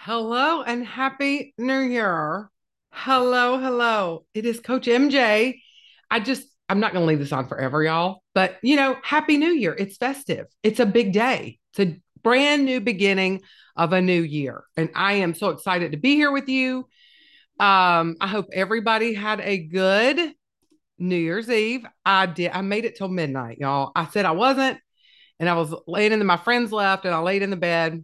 Hello and happy new year. Hello, hello. It is Coach MJ. I'm not going to leave this on forever, y'all, but happy new year. It's festive. It's a big day. It's a brand new beginning of a new year. And I am so excited to be here with you. I hope everybody had a good New Year's Eve. I did. I made it till midnight, y'all. I said I wasn't, and I was laying in my friends left, and I laid in the bed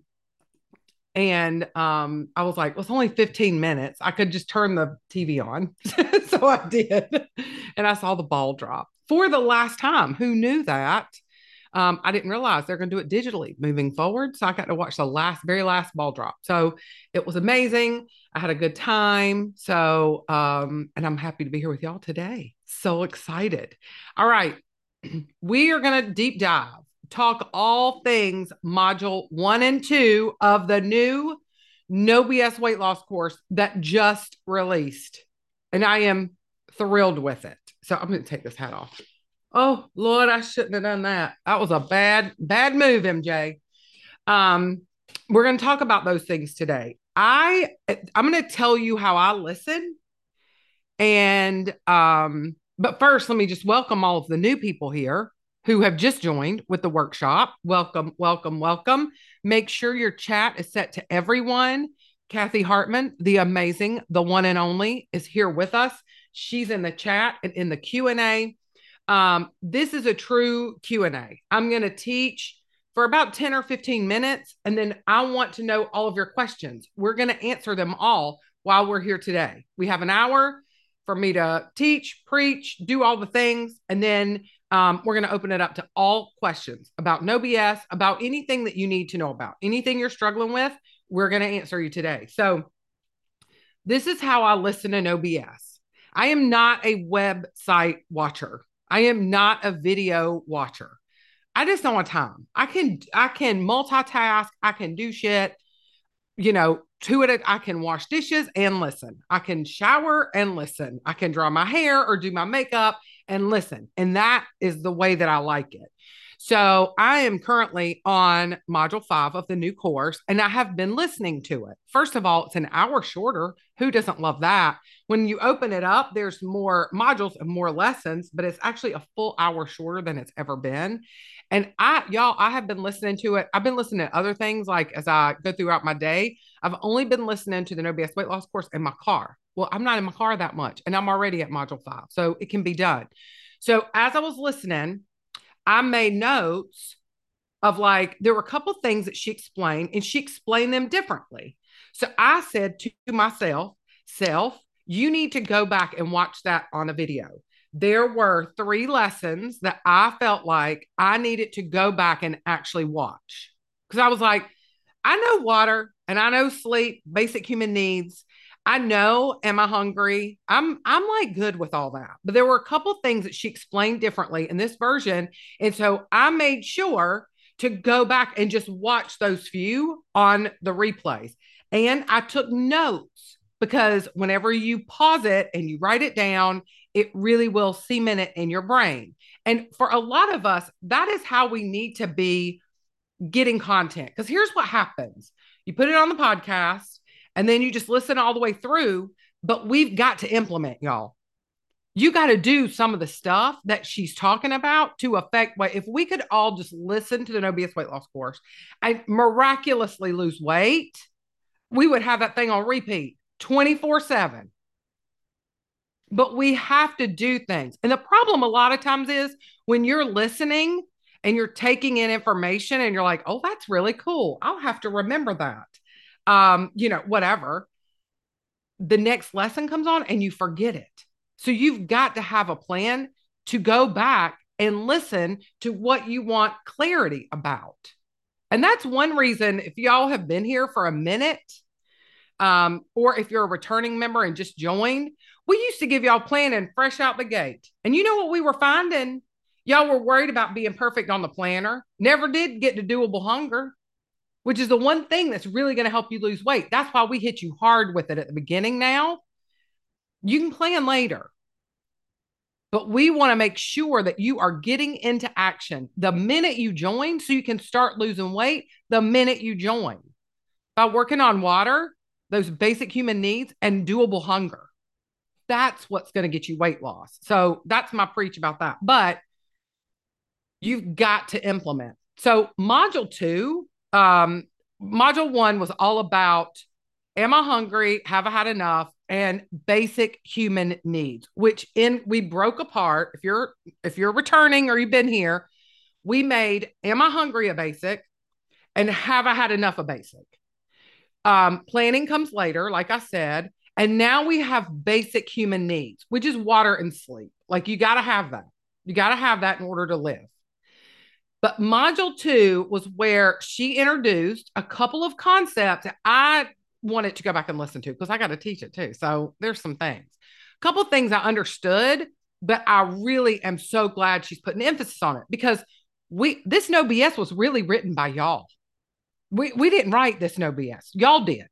and I was like, well, it's only 15 minutes. I could just turn the TV on. So I did. And I saw the ball drop for the last time. Who knew that? I didn't realize they're going to do it digitally moving forward. So I got to watch the very last ball drop. So it was amazing. I had a good time. So, and I'm happy to be here with y'all today. So excited. All right. We are going to deep dive, talk all things module 1 and 2 of the new No BS weight loss course that just released. And I am thrilled with it. So I'm going to take this hat off. Oh, Lord, I shouldn't have done that. That was a bad move, MJ. Um, we're going to talk about those things today. I'm going to tell you how I listen. And but first, let me just welcome all of the new people here who have just joined with the workshop. Welcome, welcome, welcome. Make sure your chat is set to everyone. Kathy Hartman, the amazing, the one and only, is here with us. She's in the chat and in the Q&A. This is a true Q&A. I'm going to teach for about 10 or 15 minutes, and then I want to know all of your questions. We're going to answer them all while we're here today. We have an hour for me to teach, preach, do all the things, and then we're going to open it up to all questions about No BS, about anything that you need to know about, anything you're struggling with. We're going to answer you today. So this is how I listen to No BS. I am not a website watcher. I am not a video watcher. I just don't have time. I can multitask. I can do shit, to it. I can wash dishes and listen. I can shower and listen. I can draw my hair or do my makeup and listen. And that is the way that I like it. So I am currently on module 5 of the new course, and I have been listening to it. First of all, it's an hour shorter. Who doesn't love that? When you open it up, there's more modules and more lessons, but it's actually a full hour shorter than it's ever been. And I have been listening to it. I've been listening to other things like as I go throughout my day. I've only been listening to the No BS weight loss course in my car. Well, I'm not in my car that much, and I'm already at module 5, so it can be done. So as I was listening, I made notes of there were a couple things that she explained, and she explained them differently. So I said to myself, you need to go back and watch that on a video. There were 3 lessons that I felt like I needed to go back and actually watch. Because I was like, I know water and I know sleep, basic human needs. I know, am I hungry? I'm like good with all that. But there were a couple things that she explained differently in this version. And so I made sure to go back and just watch those few on the replays. And I took notes because whenever you pause it and you write it down, it really will cement it in your brain. And for a lot of us, that is how we need to be getting content. Because here's what happens: you put it on the podcast and then you just listen all the way through. But we've got to implement, y'all. You got to do some of the stuff that she's talking about to affect weight. If we could all just listen to the No BS weight loss course and miraculously lose weight, we would have that thing on repeat 24/7. But we have to do things. And the problem a lot of times is when you're listening and you're taking in information and you're like, oh, that's really cool. I'll have to remember that. Whatever. The next lesson comes on and you forget it. So you've got to have a plan to go back and listen to what you want clarity about. And that's one reason, if y'all have been here for a minute, or if you're a returning member and just joined, we used to give y'all planning fresh out the gate. And you know what we were finding? Y'all were worried about being perfect on the planner, never did get to doable hunger, which is the one thing that's really going to help you lose weight. That's why we hit you hard with it at the beginning now. You can plan later, but we want to make sure that you are getting into action the minute you join so you can start losing weight the minute you join. by working on water, those basic human needs, and doable hunger. That's what's going to get you weight loss. So that's my preach about that. But you've got to implement. So module one was all about, am I hungry? Have I had enough? And basic human needs, which we broke apart. If you're returning or you've been here, we made, am I hungry a basic, and have I had enough a basic? Planning comes later, like I said. And now we have basic human needs, which is water and sleep. Like you got to have that. You got to have that in order to live. But module two was where she introduced a couple of concepts that I wanted to go back and listen to because I got to teach it too. So there's some things, a couple of things I understood, but I really am so glad she's putting emphasis on it because this No BS was really written by y'all. We didn't write this No BS. Y'all did.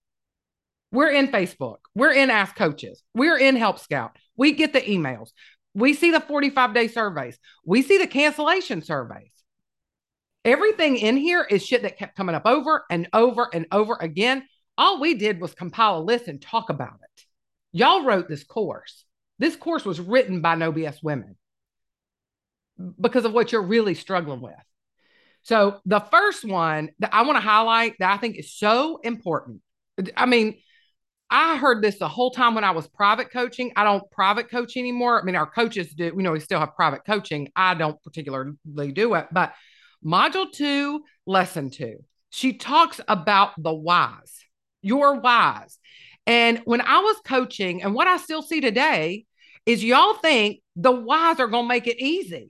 We're in Facebook. We're in Ask Coaches. We're in Help Scout. We get the emails. We see the 45-day surveys. We see the cancellation surveys. Everything in here is shit that kept coming up over and over and over again. All we did was compile a list and talk about it. Y'all wrote this course. This course was written by No BS women because of what you're really struggling with. So the first one that I want to highlight that I think is so important. I mean, I heard this the whole time when I was private coaching. I don't private coach anymore. I mean, our coaches do, we still have private coaching. I don't particularly do it, but module 2, lesson 2, she talks about the whys, your whys. And when I was coaching, and what I still see today is y'all think the whys are going to make it easy.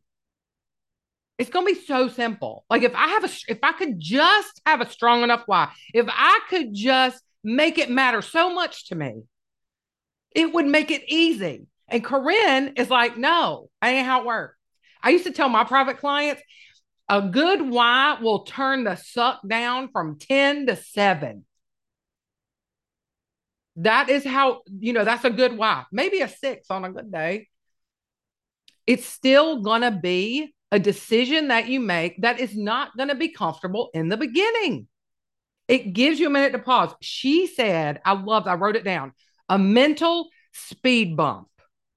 It's going to be so simple. Like if I could just have a strong enough why, if I could just make it matter so much to me, it would make it easy. And Corinne is like, no, that ain't how it works. I used to tell my private clients, a good why will turn the suck down from 10 to 7. That is how, that's a good why. Maybe a 6 on a good day. It's still going to be a decision that you make that is not going to be comfortable in the beginning. It gives you a minute to pause. She said, I wrote it down, a mental speed bump.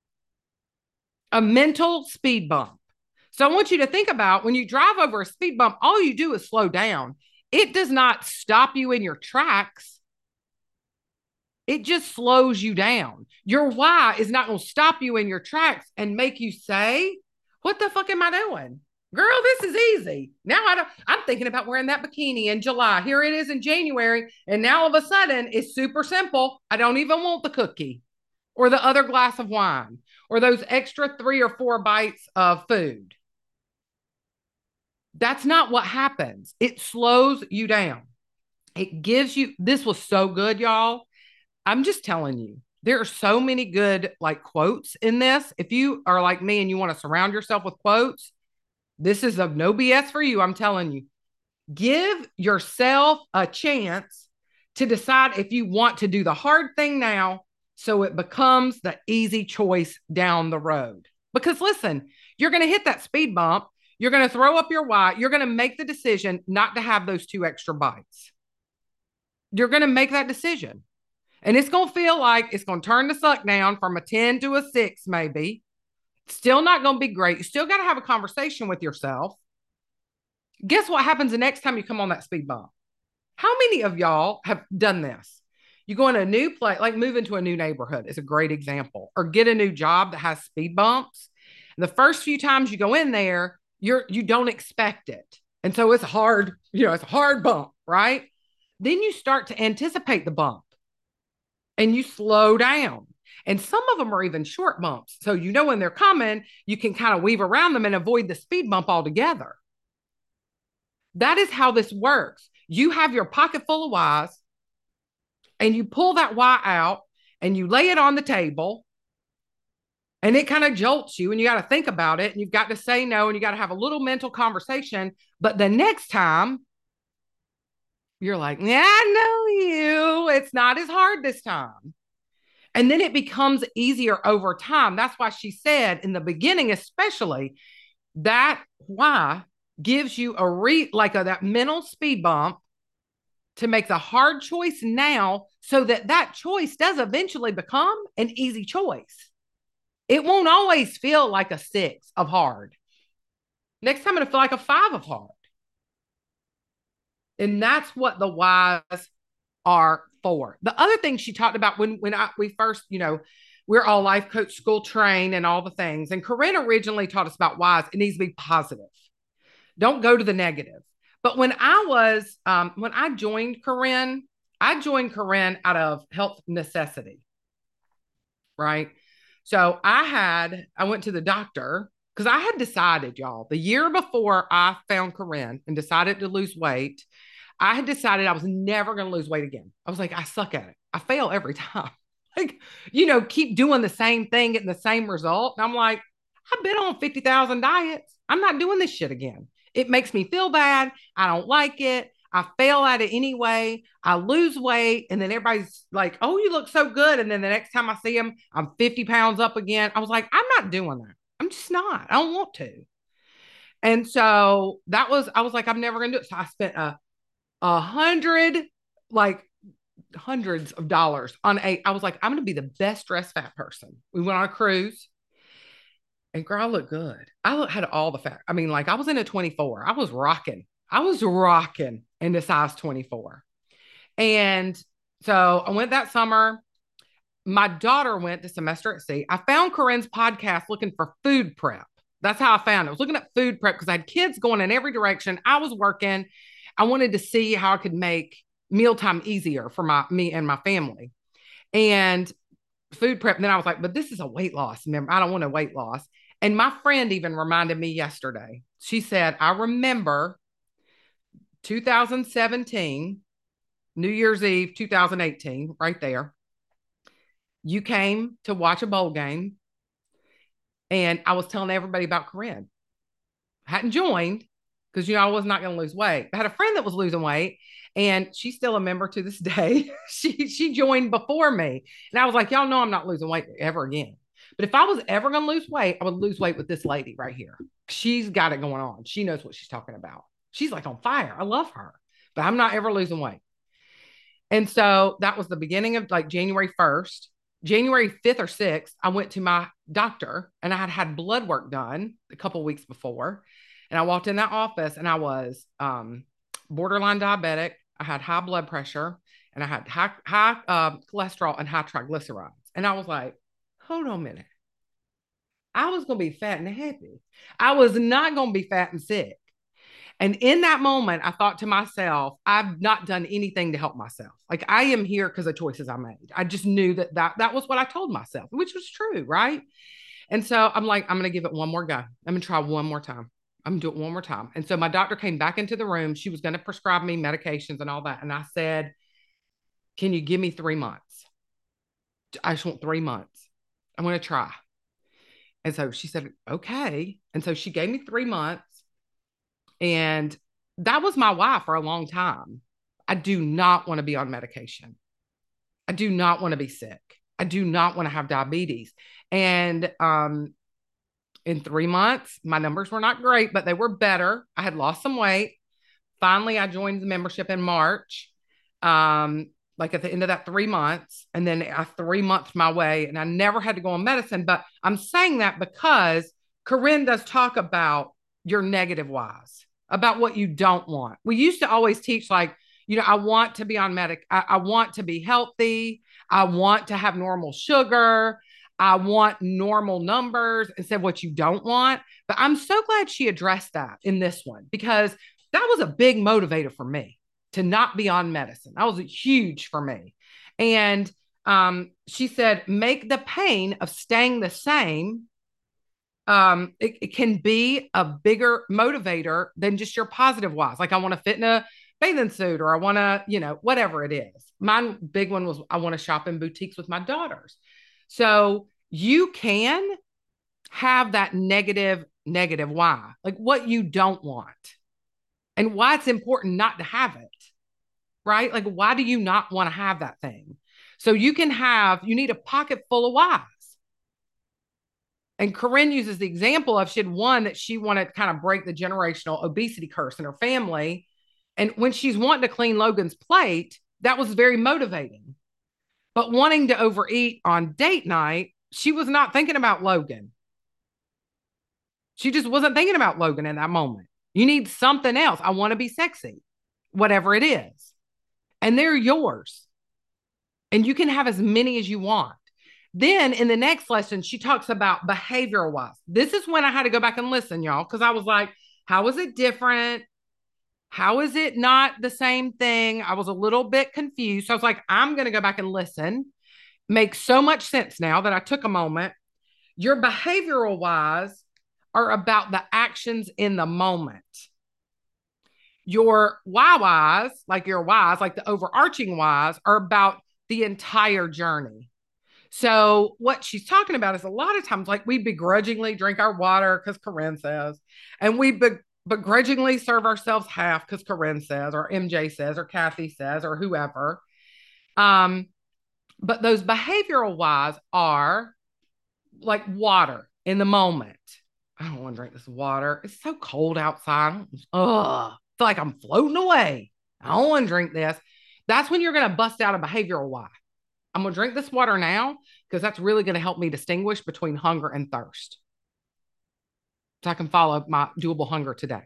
A mental speed bump. So I want you to think about when you drive over a speed bump, all you do is slow down. It does not stop you in your tracks. It just slows you down. Your why is not going to stop you in your tracks and make you say, what the fuck am I doing? Girl, this is easy. Now I'm thinking about wearing that bikini in July. Here it is in January. And now all of a sudden it's super simple. I don't even want the cookie or the other glass of wine or those extra 3 or 4 bites of food. That's not what happens. It slows you down. It gives you, this was so good, y'all. I'm just telling you, there are so many good quotes in this. If you are like me and you want to surround yourself with quotes, this is a No BS for you. I'm telling you, give yourself a chance to decide if you want to do the hard thing now so it becomes the easy choice down the road. Because listen, you're going to hit that speed bump. You're going to throw up your why. You're going to make the decision not to have those 2 extra bites. You're going to make that decision. And it's going to feel like it's going to turn the suck down from a 10 to a 6, maybe. Still not going to be great. You still got to have a conversation with yourself. Guess what happens the next time you come on that speed bump? How many of y'all have done this? You go in a new place, like move into a new neighborhood is a great example, or get a new job that has speed bumps. And the first few times you go in there, you don't expect it. And so it's hard, it's a hard bump, right? Then you start to anticipate the bump and you slow down. And some of them are even short bumps. So when they're coming, you can kind of weave around them and avoid the speed bump altogether. That is how this works. You have your pocket full of whys and you pull that why out and you lay it on the table and it kind of jolts you and you got to think about it and you've got to say no and you got to have a little mental conversation. But the next time you're like, yeah, I know you. It's not as hard this time. And then it becomes easier over time. That's why she said in the beginning, especially, that why gives you that mental speed bump to make the hard choice now so that that choice does eventually become an easy choice. It won't always feel like a 6 of hard. Next time it'll feel like a 5 of hard. And that's what the whys are for. The other thing she talked about we first, we're all life coach school trained and all the things. And Corinne originally taught us about whys. It needs to be positive. Don't go to the negative. But when I joined Corinne out of health necessity, right? So I went to the doctor because I had decided, y'all, the year before I found Corinne and decided to lose weight, I had decided I was never going to lose weight again. I was like, I suck at it. I fail every time. Like, keep doing the same thing, getting the same result. And I'm like, I've been on 50,000 diets. I'm not doing this shit again. It makes me feel bad. I don't like it. I fail at it anyway. I lose weight. And then everybody's like, oh, you look so good. And then the next time I see them, I'm 50 pounds up again. I was like, I'm not doing that. I'm just not. I don't want to. And so I was like, I'm never going to do it. So I spent a hundred, like hundreds of dollars I was like, I'm going to be the best dressed fat person. We went on a cruise. And girl, I looked good. Had all the fat. I mean, like I was in a 24. I was rocking in the size 24. And so I went that summer. My daughter went to Semester at Sea. I found Corinne's podcast looking for food prep. That's how I found it. I was looking at food prep because I had kids going in every direction. I was working. I wanted to see how I could make mealtime easier for me and my family. And food prep. And then I was like, but this is a weight loss. Remember, I don't want a weight loss. And my friend even reminded me yesterday. She said, I remember 2017, New Year's Eve, 2018, right there. You came to watch a bowl game. And I was telling everybody about Corinne. I hadn't joined because, I was not going to lose weight. I had a friend that was losing weight and she's still a member to this day. She joined before me. And I was like, y'all know I'm not losing weight ever again. But if I was ever going to lose weight, I would lose weight with this lady right here. She's got it going on. She knows what she's talking about. She's like on fire. I love her, but I'm not ever losing weight. And so that was the beginning of like January 1st. January 5th or 6th, I went to my doctor and I had blood work done a couple weeks before. And I walked in that office and I was borderline diabetic. I had high blood pressure and I had high cholesterol and high triglycerides. And I was like, hold on a minute. I was going to be fat and happy. I was not going to be fat and sick. And in that moment, I thought to myself, I've not done anything to help myself. Like I am here because of choices I made. I just knew that was what I told myself, which was true, right? And so I'm like, I'm going to give it one more go. I'm going to try one more time. I'm going to do it one more time. And so my doctor came back into the room. She was going to prescribe me medications and all that. And I said, can you give me 3 months? I just want 3 months. I'm going to try. And so she said, okay. And so she gave me 3 months. And that was my why for a long time. I do not want to be on medication. I do not want to be sick. I do not want to have diabetes. And in 3 months, my numbers were not great, but they were better. I had lost some weight. Finally, I joined the membership in March, like at the end of that 3 months. And then I 3 months my way and I never had to go on medicine. But I'm saying that because Corinne does talk about your negative whys, about what you don't want. We used to always teach like, I want to be on I want to be healthy. I want to have normal sugar. I want normal numbers instead of what you don't want. But I'm so glad she addressed that in this one because that was a big motivator for me to not be on medicine. That was huge for me. And she said, make the pain of staying the same. It can be a bigger motivator than just your positive whys. Like I want to fit in a bathing suit or I want to, whatever it is. My big one was I want to shop in boutiques with my daughters. So you can have that negative why, like what you don't want and why it's important not to have it, right? Like, why do you not want to have that thing? So you need a pocket full of whys. And Corinne uses the example of she had one that she wanted to kind of break the generational obesity curse in her family. And when she's wanting to clean Logan's plate, that was very motivating. But wanting to overeat on date night, she was not thinking about Logan. She just wasn't thinking about Logan in that moment. You need something else. I want to be sexy, whatever it is. And they're yours. And you can have as many as you want. Then in the next lesson, she talks about behavioral wise. This is when I had to go back and listen, y'all, because I was like, how is it different? How is it not the same thing? I was a little bit confused. So I was like, I'm going to go back and listen. Makes so much sense now that I took a moment. Your behavioral whys are about the actions in the moment. Your why whys, like your whys, like the overarching whys, are about the entire journey. So what she's talking about is a lot of times, like we begrudgingly drink our water because Corinne says, and we begrudgingly serve ourselves half because Corinne says, or MJ says, or Kathy says, or whoever. But those behavioral whys are like water in the moment. I don't want to drink this water. It's so cold outside. Ugh, I feel like I'm floating away. I don't want to drink this. That's when you're going to bust out a behavioral why. I'm going to drink this water now because that's really going to help me distinguish between hunger and thirst. So I can follow my doable hunger today.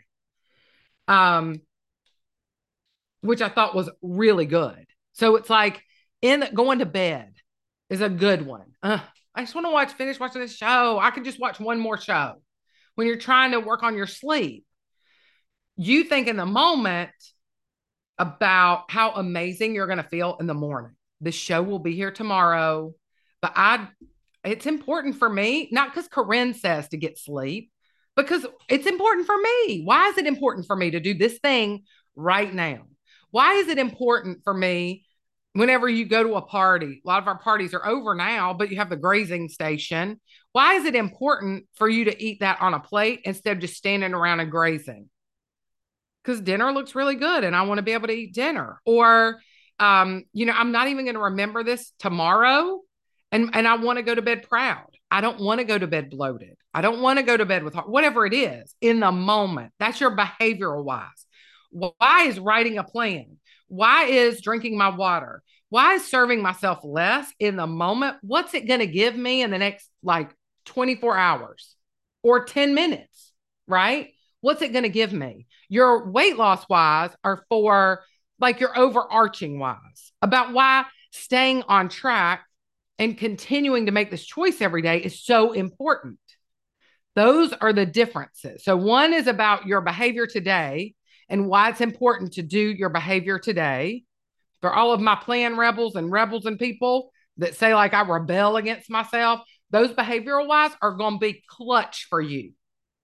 Which I thought was really good. So it's like going to bed is a good one. I just want to finish watching this show. I could just watch one more show. When you're trying to work on your sleep, you think in the moment about how amazing you're going to feel in the morning. The show will be here tomorrow, but it's important for me, not because Corinne says to get sleep, because it's important for me. Why is it important for me to do this thing right now? Why is it important for me whenever you go to a party? A lot of our parties are over now, but you have the grazing station. Why is it important for you to eat that on a plate instead of just standing around and grazing? Because dinner looks really good and I want to be able to eat dinner. Or, I'm not even going to remember this tomorrow. And I want to go to bed proud. I don't want to go to bed bloated. I don't want to go to bed with whatever it is in the moment. That's your behavioral wise. Why is writing a plan? Why is drinking my water? Why is serving myself less in the moment? What's it going to give me in the next 24 hours or 10 minutes, right? What's it going to give me? Your weight loss wise are for your overarching wise about why staying on track and continuing to make this choice every day is so important. Those are the differences. So one is about your behavior today and why it's important to do your behavior today. For all of my plan rebels and people that say I rebel against myself, those behavioral wise are going to be clutch for you.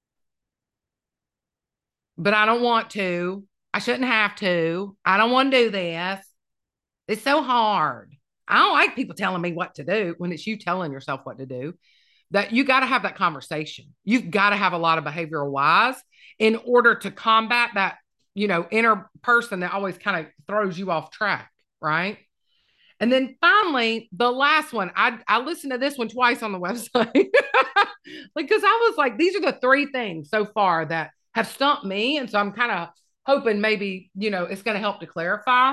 But I don't want to. I shouldn't have to. I don't want to do this. It's so hard. I don't like people telling me what to do when it's you telling yourself what to do. That you got to have that conversation. You've got to have a lot of behavioral whys in order to combat that, inner person that always kind of throws you off track, right? And then finally, the last one, I listened to this one twice on the website because I was like, these are the three things so far that have stumped me. And so I'm kind of hoping maybe, it's going to help to clarify.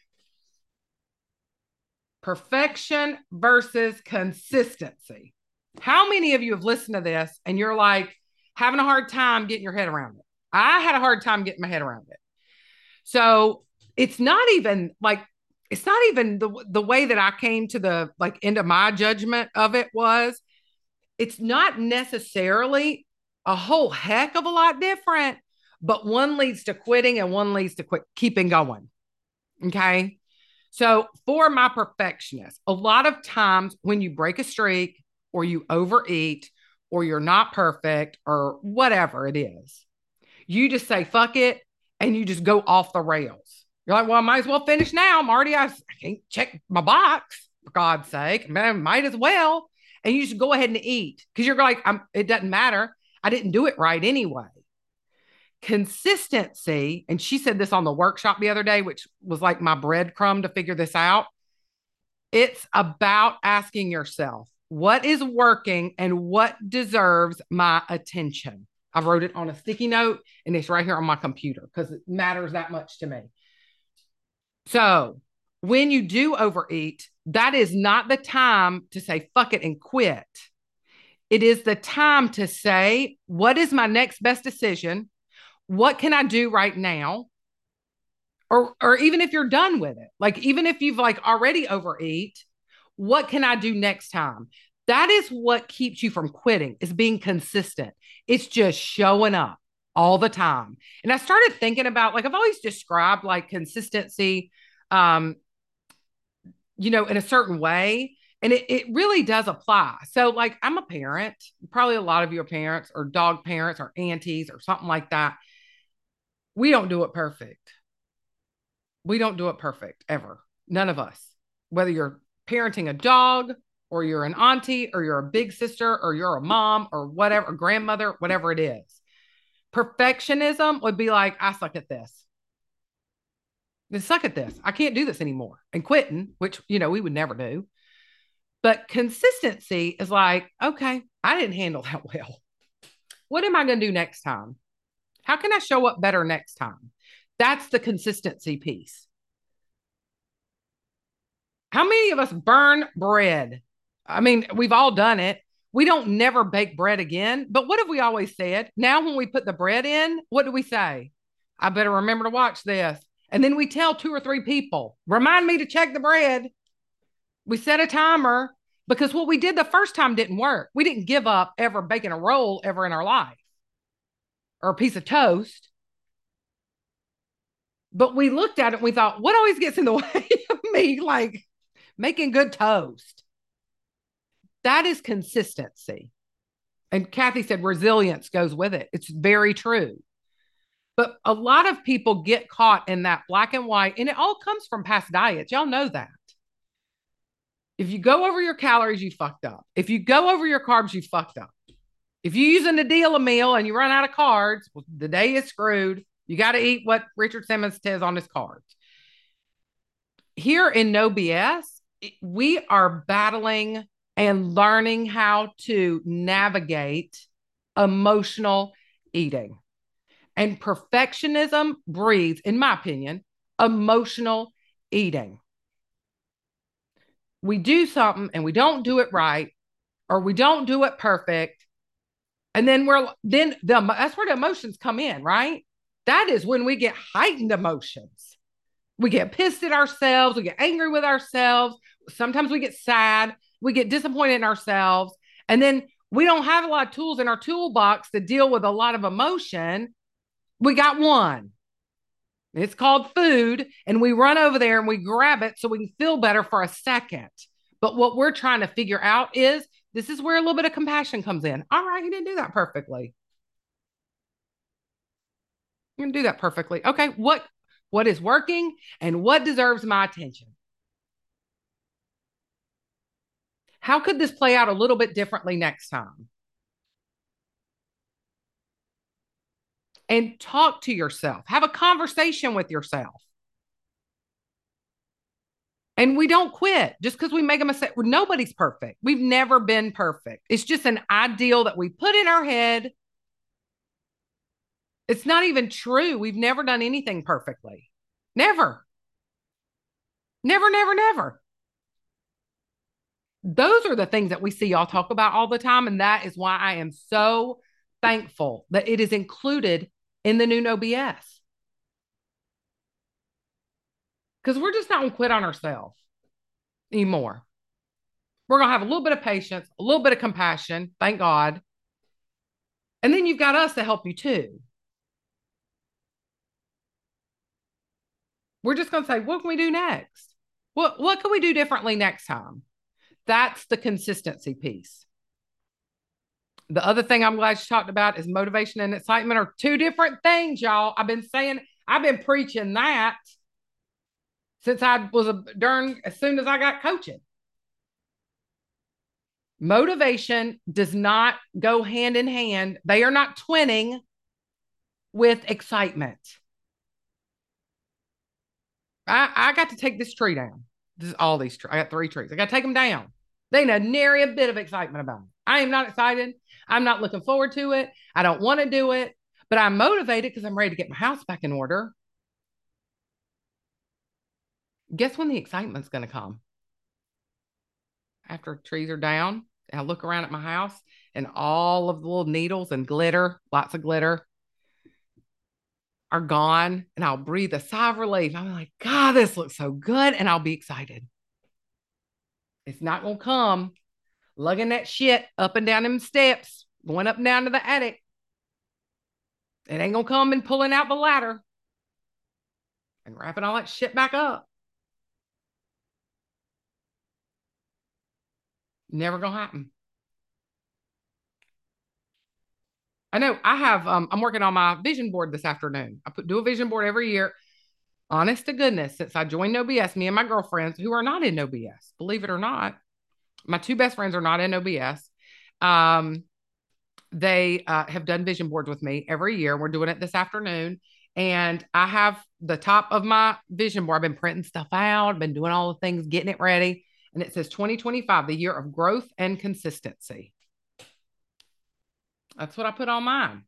Perfection versus consistency. How many of you have listened to this and you're having a hard time getting your head around it? I had a hard time getting my head around it. So it's not even the way that I came to the end of my judgment of it was, it's not necessarily a whole heck of a lot different, but one leads to quitting and one leads to keeping going. Okay. So for my perfectionist, a lot of times when you break a streak or you overeat or you're not perfect or whatever it is, you just say, fuck it. And you just go off the rails. You're like, well, I might as well finish now, Marty. I can't check my box for God's sake. Man, might as well. And you just go ahead and eat because you're like, it doesn't matter. I didn't do it right anyway. Consistency, and she said this on the workshop the other day, which was like my breadcrumb to figure this out. It's about asking yourself, what is working and what deserves my attention? I wrote it on a sticky note and it's right here on my computer because it matters that much to me. So when you do overeat, that is not the time to say, fuck it and quit. It is the time to say, what is my next best decision? What can I do right now? Or even if you're done with it, like even if you've like already overeat, what can I do next time? That is what keeps you from quitting, is being consistent. It's just showing up all the time. And I started thinking about, like, I've always described like consistency, um, in a certain way. And it really does apply. So, like, I'm a parent. Probably a lot of you are parents or dog parents or aunties or something like that. We don't do it perfect. We don't do it perfect ever. None of us. Whether you're parenting a dog or you're an auntie or you're a big sister or you're a mom or whatever, grandmother, whatever it is. Perfectionism would be like, I suck at this. I suck at this. I can't do this anymore. And quitting, which, we would never do. But consistency is like, okay, I didn't handle that well. What am I going to do next time? How can I show up better next time? That's the consistency piece. How many of us burn bread? I mean, we've all done it. We don't never bake bread again. But what have we always said? Now, when we put the bread in, what do we say? I better remember to watch this. And then we tell 2 or 3 people, remind me to check the bread. We set a timer because what we did the first time didn't work. We didn't give up ever baking a roll ever in our life or a piece of toast. But we looked at it and we thought, what always gets in the way of me like making good toast? That is consistency. And Kathy said resilience goes with it. It's very true. But a lot of people get caught in that black and white, and it all comes from past diets. Y'all know that. If you go over your calories, you fucked up. If you go over your carbs, you fucked up. If you're using the deal a meal and you run out of carbs, well, the day is screwed. You got to eat what Richard Simmons says on his cards. Here in No BS, we are battling and learning how to navigate emotional eating. And perfectionism breeds, in my opinion, emotional eating. We do something and we don't do it right, or we don't do it perfect. And then that's where the emotions come in, right? That is when we get heightened emotions. We get pissed at ourselves. We get angry with ourselves. Sometimes we get sad. We get disappointed in ourselves. And then we don't have a lot of tools in our toolbox to deal with a lot of emotion. We got one. It's called food. And we run over there and we grab it so we can feel better for a second. But what we're trying to figure out is this is where a little bit of compassion comes in. All right, you didn't do that perfectly. You didn't do that perfectly. Okay, what is working and what deserves my attention? How could this play out a little bit differently next time? And talk to yourself. Have a conversation with yourself. And we don't quit just because we make a mistake. Nobody's perfect. We've never been perfect. It's just an ideal that we put in our head. It's not even true. We've never done anything perfectly. Never. Never, never, never. Those are the things that we see y'all talk about all the time. And that is why I am so thankful that it is included in the new No BS. Because we're just not going to quit on ourselves anymore. We're going to have a little bit of patience, a little bit of compassion, thank God. And then you've got us to help you too. We're just going to say, what can we do next? What can we do differently next time? That's the consistency piece. The other thing I'm glad you talked about is motivation and excitement are 2 different things, y'all. I've been preaching that since I was as soon as I got coaching. Motivation does not go hand in hand. They are not twinning with excitement. I got to take this tree down. This is all these trees. I got 3 trees. I got to take them down. They ain't nary a bit of excitement about it. I am not excited. I'm not looking forward to it. I don't want to do it, but I'm motivated because I'm ready to get my house back in order. Guess when the excitement's going to come? After trees are down. And I look around at my house and all of the little needles and glitter, lots of glitter, are gone. And I'll breathe a sigh of relief. I'm like, God, this looks so good. And I'll be excited. It's not going to come lugging that shit up and down them steps, going up and down to the attic. It ain't going to come and pulling out the ladder and wrapping all that shit back up. Never going to happen. I know I have, I'm working on my vision board this afternoon. Do a vision board every year. Honest to goodness, since I joined No BS, me and my girlfriends who are not in No BS, believe it or not, my two best friends are not in No BS. They have done vision boards with me every year. We're doing it this afternoon. And I have the top of my vision board. I've been printing stuff out, been doing all the things, getting it ready. And it says 2025, the year of growth and consistency. That's what I put on mine.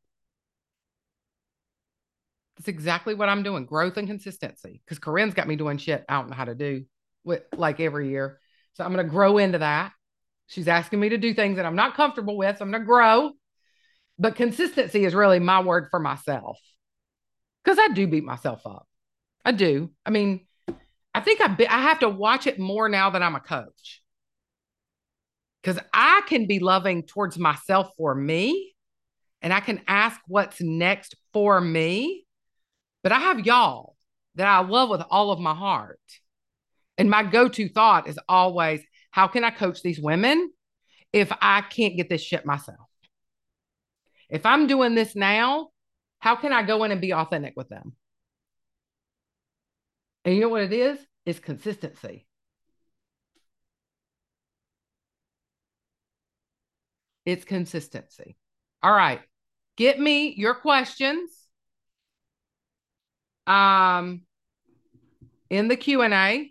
That's exactly what I'm doing, growth and consistency. Because Corinne's got me doing shit I don't know how to do with like every year. So I'm going to grow into that. She's asking me to do things that I'm not comfortable with. So I'm going to grow. But consistency is really my word for myself. Because I do beat myself up. I do. I mean, I think I have to watch it more now that I'm a coach. Because I can be loving towards myself for me. And I can ask what's next for me. But I have y'all that I love with all of my heart. And my go-to thought is always, how can I coach these women if I can't get this shit myself? If I'm doing this now, how can I go in and be authentic with them? And you know what it is? It's consistency. It's consistency. All right. Get me your questions in the Q&A.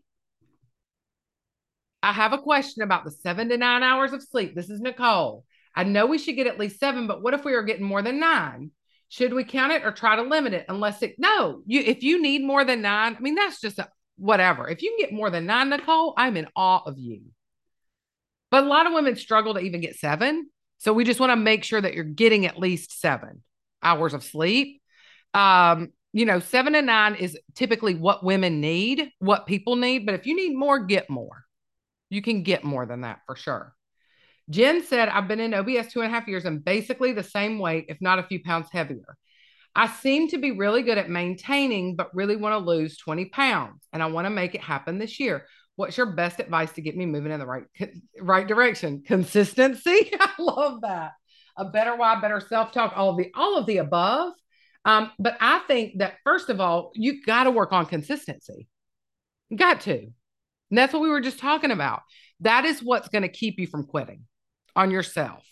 I have a question about the 7 to 9 hours of sleep. This is Nicole. I know we should get at least 7, but what if we are getting more than 9? Should we count it or try to limit it? If you need more than 9, I mean, that's just whatever. If you can get more than 9, Nicole, I'm in awe of you. But a lot of women struggle to even get 7. So we just want to make sure that you're getting at least 7 hours of sleep. 7 to 9 is typically what women need, what people need. But if you need more, get more. You can get more than that for sure. Jen said, I've been in OBS 2.5 years and basically the same weight, if not a few pounds heavier. I seem to be really good at maintaining, but really want to lose 20 pounds. And I want to make it happen this year. What's your best advice to get me moving in the right direction? Consistency. I love that. A better why, better self-talk, all of the above. But I think that first of all, you got to work on consistency. You got to. And that's what we were just talking about. That is what's going to keep you from quitting on yourself.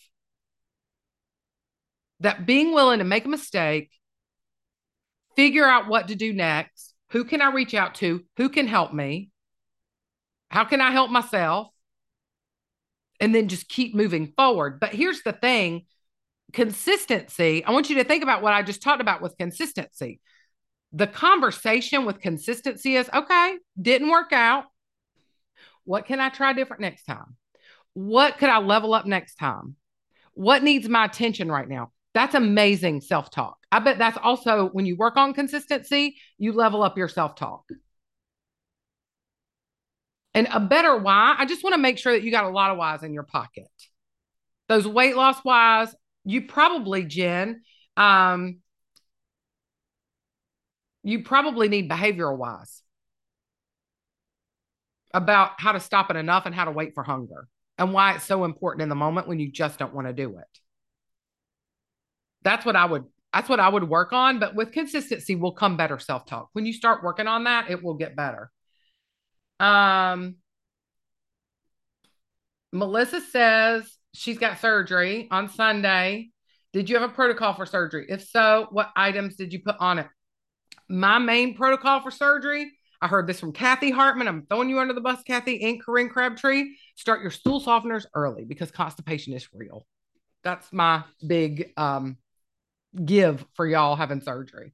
That being willing to make a mistake, figure out what to do next. Who can I reach out to? Who can help me? How can I help myself? And then just keep moving forward. But here's the thing, consistency. I want you to think about what I just talked about with consistency. The conversation with consistency is, okay, didn't work out. What can I try different next time? What could I level up next time? What needs my attention right now? That's amazing self-talk. I bet that's also when you work on consistency, you level up your self-talk. And a better why, I just want to make sure that you got a lot of whys in your pocket. Those weight loss whys, you probably, Jen, you probably need behavioral whys about how to stop it enough and how to wait for hunger and why it's so important in the moment when you just don't want to do it. That's what I would work on. But with consistency will come better self-talk. When you start working on that, it will get better. Melissa says she's got surgery on Sunday. Did you have a protocol for surgery? If so, what items did you put on it? My main protocol for surgery, I heard this from Kathy Hartman. I'm throwing you under the bus, Kathy, and Corinne Crabtree. Start your stool softeners early because constipation is real. That's my big give for y'all having surgery.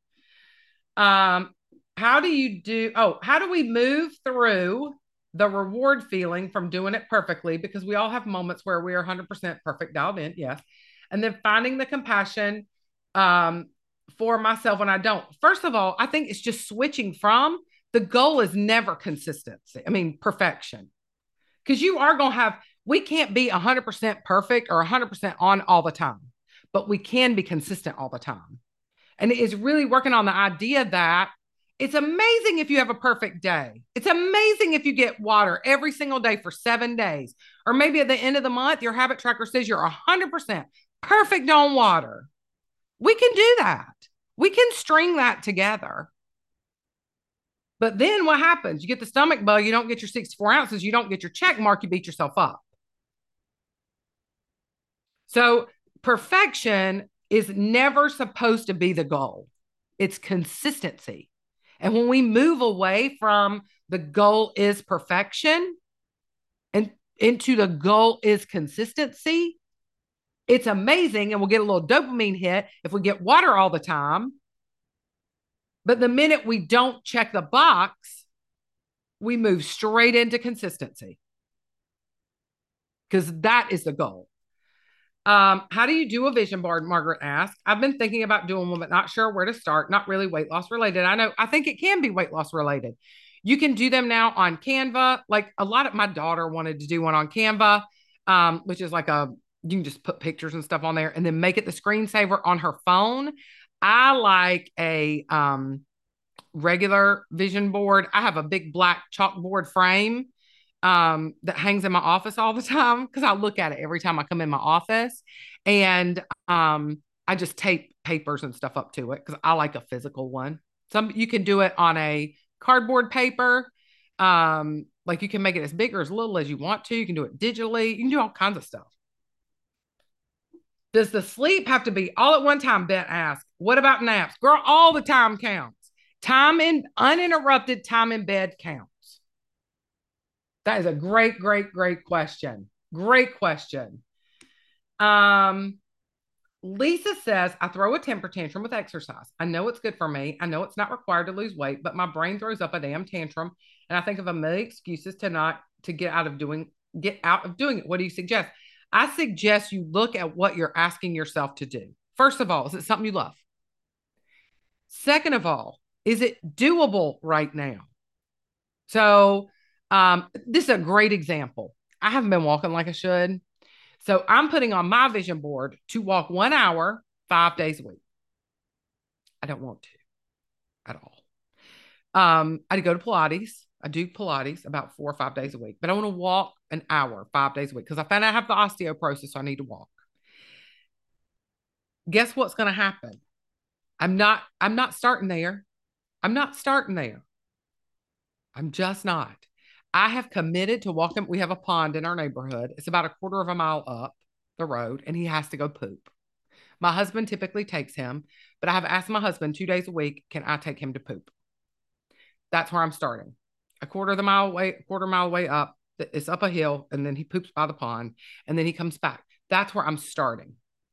How do you do? Oh, how do we move through the reward feeling from doing it perfectly? Because we all have moments where we are 100% perfect, dialed in, yes. And then finding the compassion for myself when I don't. First of all, I think it's just switching from the goal is never consistency. I mean, perfection. Because you are going to have, we can't be 100% perfect or 100% on all the time, but we can be consistent all the time. And it is really working on the idea that it's amazing if you have a perfect day. It's amazing if you get water every single day for 7 days. Or maybe at the end of the month, your habit tracker says you're 100% perfect on water. We can do that. We can string that together. But then what happens? You get the stomach bug, you don't get your 64 ounces, you don't get your check mark, you beat yourself up. So perfection is never supposed to be the goal. It's consistency. And when we move away from the goal is perfection and into the goal is consistency, it's amazing. And we'll get a little dopamine hit if we get water all the time. But the minute we don't check the box, we move straight into consistency because that is the goal. How do you do a vision board? Margaret asked. I've been thinking about doing one, but not sure where to start. Not really weight loss related. I think it can be weight loss related. You can do them now on Canva. Like a lot of my daughter wanted to do one on Canva, which is like you can just put pictures and stuff on there and then make it the screensaver on her phone. I like a regular vision board. I have a big black chalkboard frame that hangs in my office all the time because I look at it every time I come in my office. And I just tape papers and stuff up to it because I like a physical one. You can do it on a cardboard paper. Like you can make it as big or as little as you want to. You can do it digitally. You can do all kinds of stuff. Does the sleep have to be all at one time? Beth asked. What about naps? Girl, all the time counts. Time in uninterrupted time in bed counts. That is a great, great, great question. Great question. Lisa says, I throw a temper tantrum with exercise. I know it's good for me. I know it's not required to lose weight, but my brain throws up a damn tantrum. And I think of a million excuses to get out of doing it. What do you suggest? I suggest you look at what you're asking yourself to do. First of all, is it something you love? Second of all, is it doable right now? So this is a great example. I haven't been walking like I should. So I'm putting on my vision board to walk 1 hour, 5 days a week. I don't want to at all. I go to Pilates. I do Pilates about 4 or 5 days a week, but I want to walk an hour, 5 days a week because I found out I have the osteoporosis, so I need to walk. Guess what's going to happen? I'm not starting there. I'm not starting there. I'm just not. I have committed to walking. We have a pond in our neighborhood. It's about a quarter of a mile up the road, and he has to go poop. My husband typically takes him, but I have asked my husband 2 days a week, can I take him to poop? That's where I'm starting. A quarter mile away up. It's up a hill, and then he poops by the pond, and then he comes back. That's where I'm starting.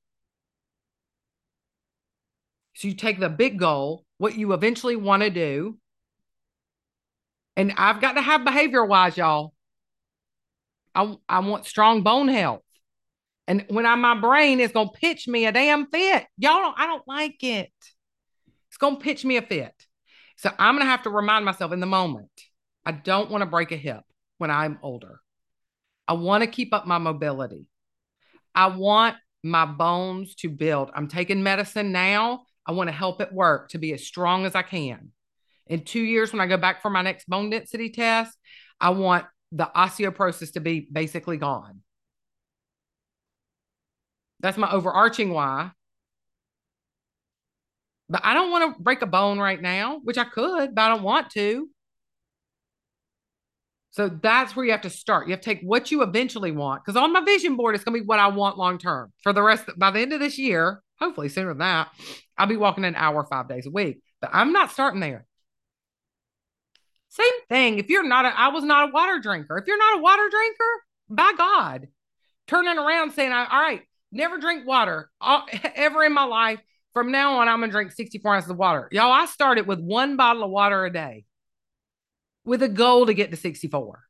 So you take the big goal, what you eventually want to do, and I've got to have behavior wise, y'all. I want strong bone health. And when my brain is going to pitch me a damn fit, I don't like it. It's going to pitch me a fit. So I'm going to have to remind myself in the moment, I don't want to break a hip when I'm older. I want to keep up my mobility. I want my bones to build. I'm taking medicine now. I want to help it work to be as strong as I can. In 2 years, when I go back for my next bone density test, I want the osteoporosis to be basically gone. That's my overarching why. But I don't want to break a bone right now, which I could, but I don't want to. So that's where you have to start. You have to take what you eventually want. Because on my vision board, it's going to be what I want long term. For the rest, by the end of this year, hopefully sooner than that, I'll be walking an hour, 5 days a week. But I'm not starting there. Say thing. If you're not, I was not a water drinker. If you're not a water drinker, by God, turning around saying, all right, never drink water ever in my life. From now on, I'm going to drink 64 ounces of water. Y'all, I started with one bottle of water a day with a goal to get to 64.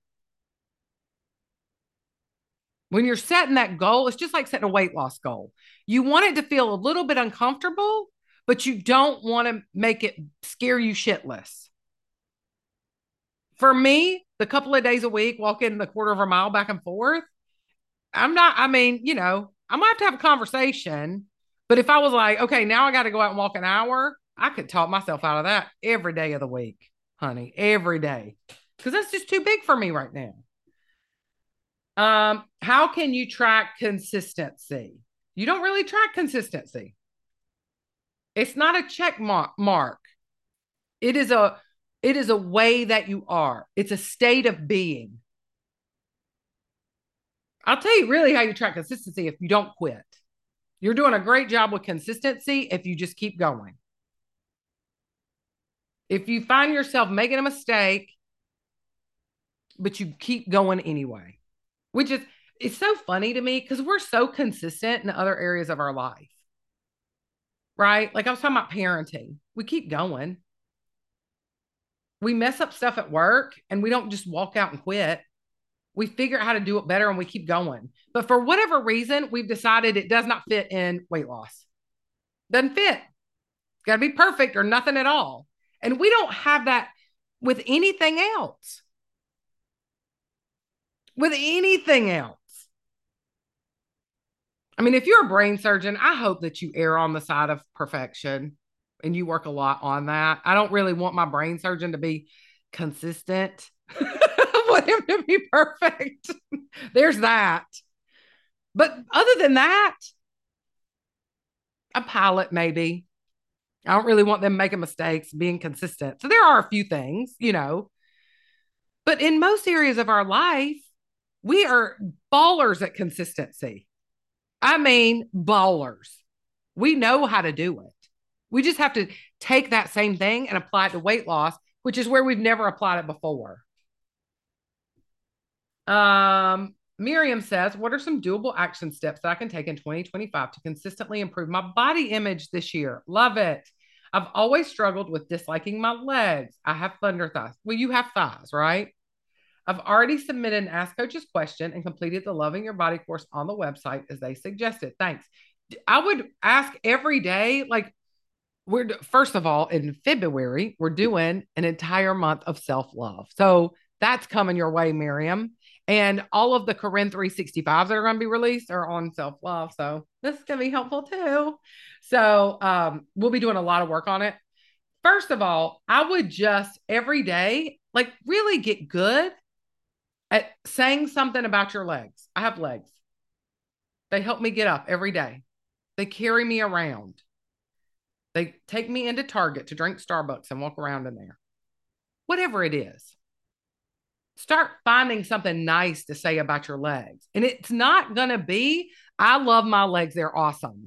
When you're setting that goal, it's just like setting a weight loss goal. You want it to feel a little bit uncomfortable, but you don't want to make it scare you shitless. For me, the couple of days a week, walking the quarter of a mile back and forth, I'm not, I mean, I'm gonna have a conversation. But if I was like, okay, now I got to go out and walk an hour, I could talk myself out of that every day of the week, honey, every day. Because that's just too big for me right now. How can you track consistency? You don't really track consistency. It's not a check mark. It is a way that you are. It's a state of being. I'll tell you really how you track consistency if you don't quit. You're doing a great job with consistency if you just keep going. If you find yourself making a mistake, but you keep going anyway, which is, it's so funny to me because we're so consistent in other areas of our life, right? Like I was talking about parenting. We keep going. We mess up stuff at work and we don't just walk out and quit. We figure out how to do it better and we keep going. But for whatever reason, we've decided it does not fit in weight loss. Doesn't fit. It's got to be perfect or nothing at all. And we don't have that with anything else. With anything else. I mean, if you're a brain surgeon, I hope that you err on the side of perfection and you work a lot on that. I don't really want my brain surgeon to be consistent. I want him to be perfect. There's that. But other than that, a pilot maybe. I don't really want them making mistakes, being consistent. So there are a few things, But in most areas of our life, we are ballers at consistency. I mean, ballers. We know how to do it. We just have to take that same thing and apply it to weight loss, which is where we've never applied it before. Miriam says, what are some doable action steps that I can take in 2025 to consistently improve my body image this year? Love it. I've always struggled with disliking my legs. I have thunder thighs. Well, you have thighs, right? I've already submitted an Ask Coaches question and completed the Loving Your Body course on the website as they suggested. Thanks. I would ask every day, like, first of all, in February, we're doing an entire month of self-love. So that's coming your way, Miriam. And all of the Corinne 365s that are going to be released are on self-love. So this is going to be helpful too. So we'll be doing a lot of work on it. First of all, I would just every day, like really get good at saying something about your legs. I have legs. They help me get up every day. They carry me around. They take me into Target to drink Starbucks and walk around in there. Whatever it is. Start finding something nice to say about your legs. And it's not going to be, I love my legs. They're awesome.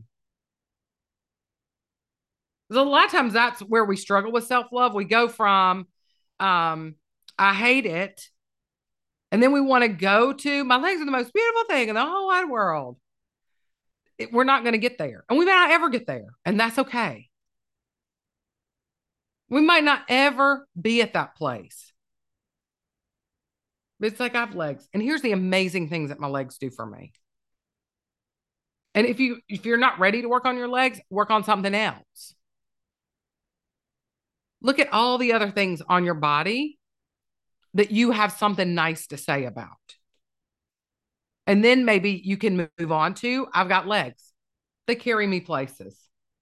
Because a lot of times that's where we struggle with self-love. We go from, I hate it. And then we want to go to, my legs are the most beautiful thing in the whole wide world. We're not going to get there. And we may not ever get there. And that's okay. We might not ever be at that place. But it's like I have legs. And here's the amazing things that my legs do for me. And if you're not ready to work on your legs, work on something else. Look at all the other things on your body that you have something nice to say about. And then maybe you can move on to, I've got legs. They carry me places.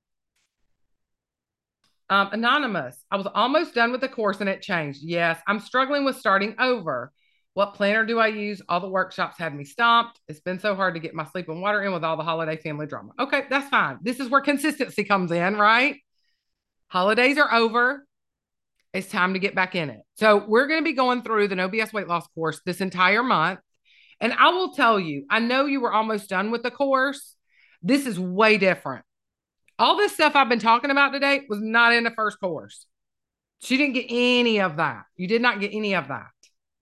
Anonymous, I was almost done with the course and it changed. Yes, I'm struggling with starting over. What planner do I use? All the workshops had me stomped. It's been so hard to get my sleep and water in with all the holiday family drama. Okay, that's fine. This is where consistency comes in, right? Holidays are over. It's time to get back in it. So we're going to be going through the No BS weight loss course this entire month. And I will tell you, I know you were almost done with the course. This is way different. All this stuff I've been talking about today was not in the first course. She didn't get any of that. You did not get any of that.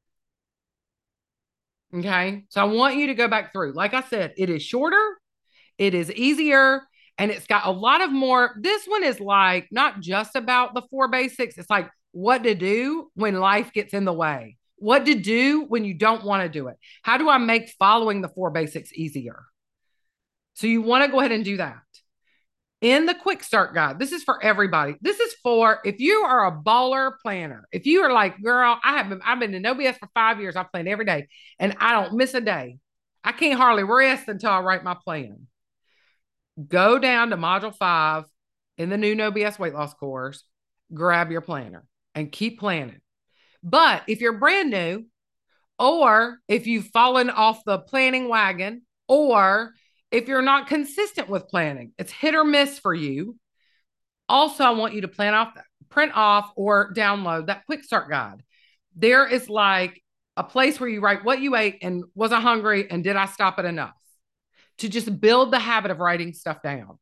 Okay. So I want you to go back through. Like I said, it is shorter, it is easier, and it's got a lot of more. This one is like not just about the four basics, it's like what to do when life gets in the way, what to do when you don't want to do it. How do I make following the four basics easier? So you want to go ahead and do that. In the quick start guide, this is for everybody. This is for if you are a baller planner. If you are like, girl, I've been in OBS for 5 years. I plan every day and I don't miss a day. I can't hardly rest until I write my plan. Go down to module 5 in the new No BS weight loss course, grab your planner and keep planning. But if you're brand new, or if you've fallen off the planning wagon, or if you're not consistent with planning, it's hit or miss for you. Also, I want you to print off or download that quick start guide. There is like a place where you write what you ate and was I hungry and did I stop it enough, to just build the habit of writing stuff down.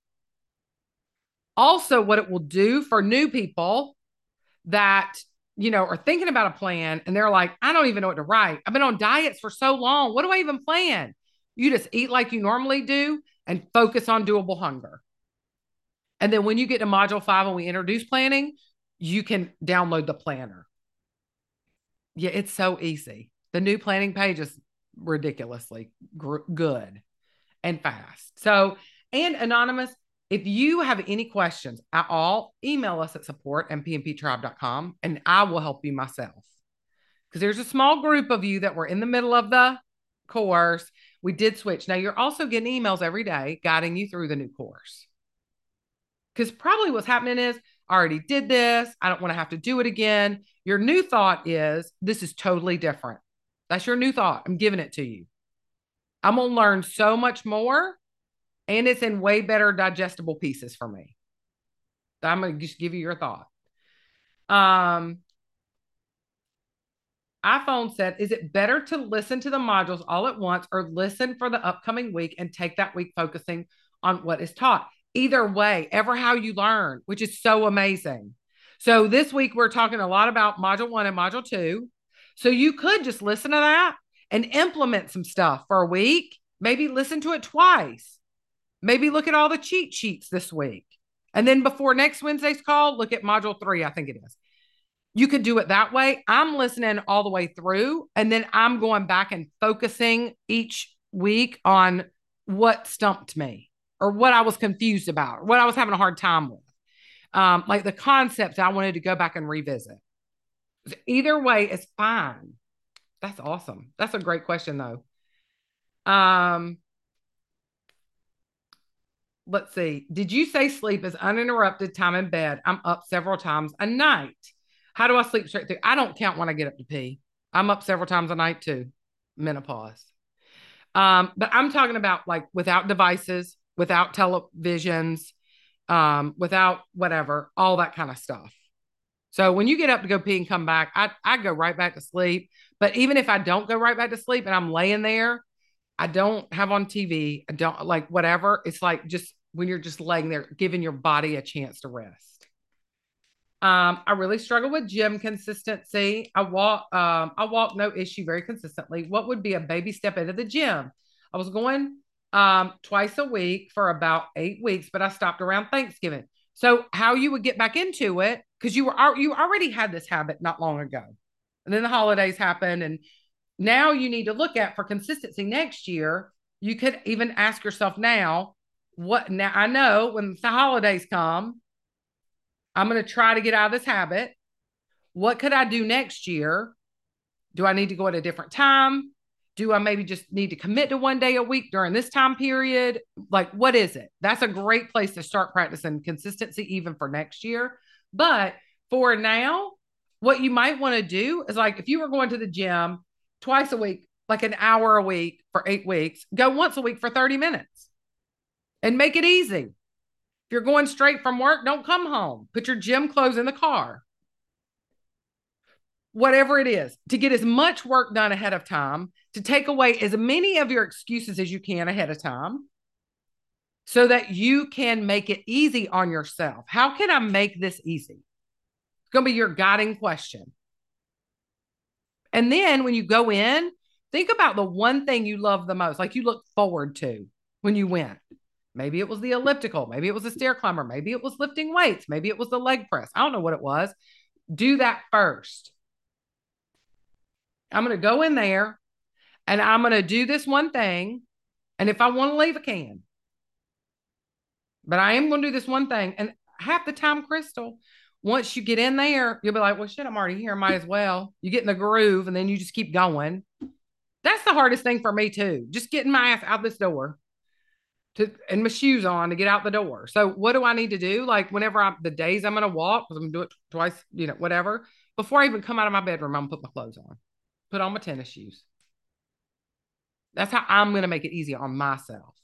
Also, what it will do for new people that are thinking about a plan and they're like, I don't even know what to write. I've been on diets for so long. What do I even plan? You just eat like you normally do and focus on doable hunger. And then when you get to module 5 and we introduce planning, you can download the planner. Yeah, it's so easy. The new planning page is ridiculously good and fast. So, and anonymous, if you have any questions at all, email us at support@pnptribe.com and I will help you myself. Because there's a small group of you that were in the middle of the course. We did switch. Now you're also getting emails every day guiding you through the new course. Because probably what's happening is, I already did this. I don't want to have to do it again. Your new thought is, this is totally different. That's your new thought. I'm giving it to you. I'm going to learn so much more, and it's in way better digestible pieces for me. I'm going to just give you your thought. iPhone said, is it better to listen to the modules all at once or listen for the upcoming week and take that week focusing on what is taught? Either way, ever how you learn, which is so amazing. So this week, we're talking a lot about module 1 and module 2. So you could just listen to that and implement some stuff for a week. Maybe listen to it twice. Maybe look at all the cheat sheets this week. And then before next Wednesday's call, look at module 3, I think it is. You could do it that way. I'm listening all the way through, and then I'm going back and focusing each week on what stumped me or what I was confused about, or what I was having a hard time with. Like the concepts I wanted to go back and revisit. Either way is fine. That's awesome. That's a great question, though. Let's see. Did you say sleep is uninterrupted time in bed? I'm up several times a night. How do I sleep straight through? I don't count when I get up to pee. I'm up several times a night too. Menopause. But I'm talking about like without devices, without televisions, without whatever, all that kind of stuff. So when you get up to go pee and come back, I go right back to sleep. But even if I don't go right back to sleep and I'm laying there, I don't have on TV. I don't like whatever. It's like just when you're just laying there, giving your body a chance to rest. I really struggle with gym consistency. I walk no issue very consistently. What would be a baby step into the gym? I was going twice a week for about 8 weeks, but I stopped around Thanksgiving. So how you would get back into it, because you already had this habit not long ago. And then the holidays happened, and now you need to look at for consistency next year. You could even ask yourself now, what now I know when the holidays come, I'm going to try to get out of this habit. What could I do next year? Do I need to go at a different time? Do I maybe just need to commit to 1 day a week during this time period? Like, what is it? That's a great place to start practicing consistency, even for next year. But for now, what you might want to do is like, if you were going to the gym twice a week, like an hour a week for 8 weeks, go once a week for 30 minutes and make it easy. If you're going straight from work, don't come home. Put your gym clothes in the car. Whatever it is, to get as much work done ahead of time, to take away as many of your excuses as you can ahead of time so that you can make it easy on yourself. How can I make this easy? going to be your guiding question. And then when you go in, think about the one thing you love the most, like you look forward to when you went. Maybe it was the elliptical. Maybe it was a stair climber. Maybe it was lifting weights. Maybe it was the leg press. I don't know what it was. Do that first. I'm going to go in there and I'm going to do this one thing. And if I want to leave, I can. But I am going to do this one thing. And half the time, Crystal, once you get in there, you'll be like, well, shit, I'm already here. Might as well. You get in the groove and then you just keep going. That's the hardest thing for me, too. Just getting my ass out this door and my shoes on to get out the door. So what do I need to do? Like whenever the days I'm going to walk, because I'm going to do it twice, whatever. Before I even come out of my bedroom, I'm going to put my clothes on, put on my tennis shoes. That's how I'm going to make it easy on myself.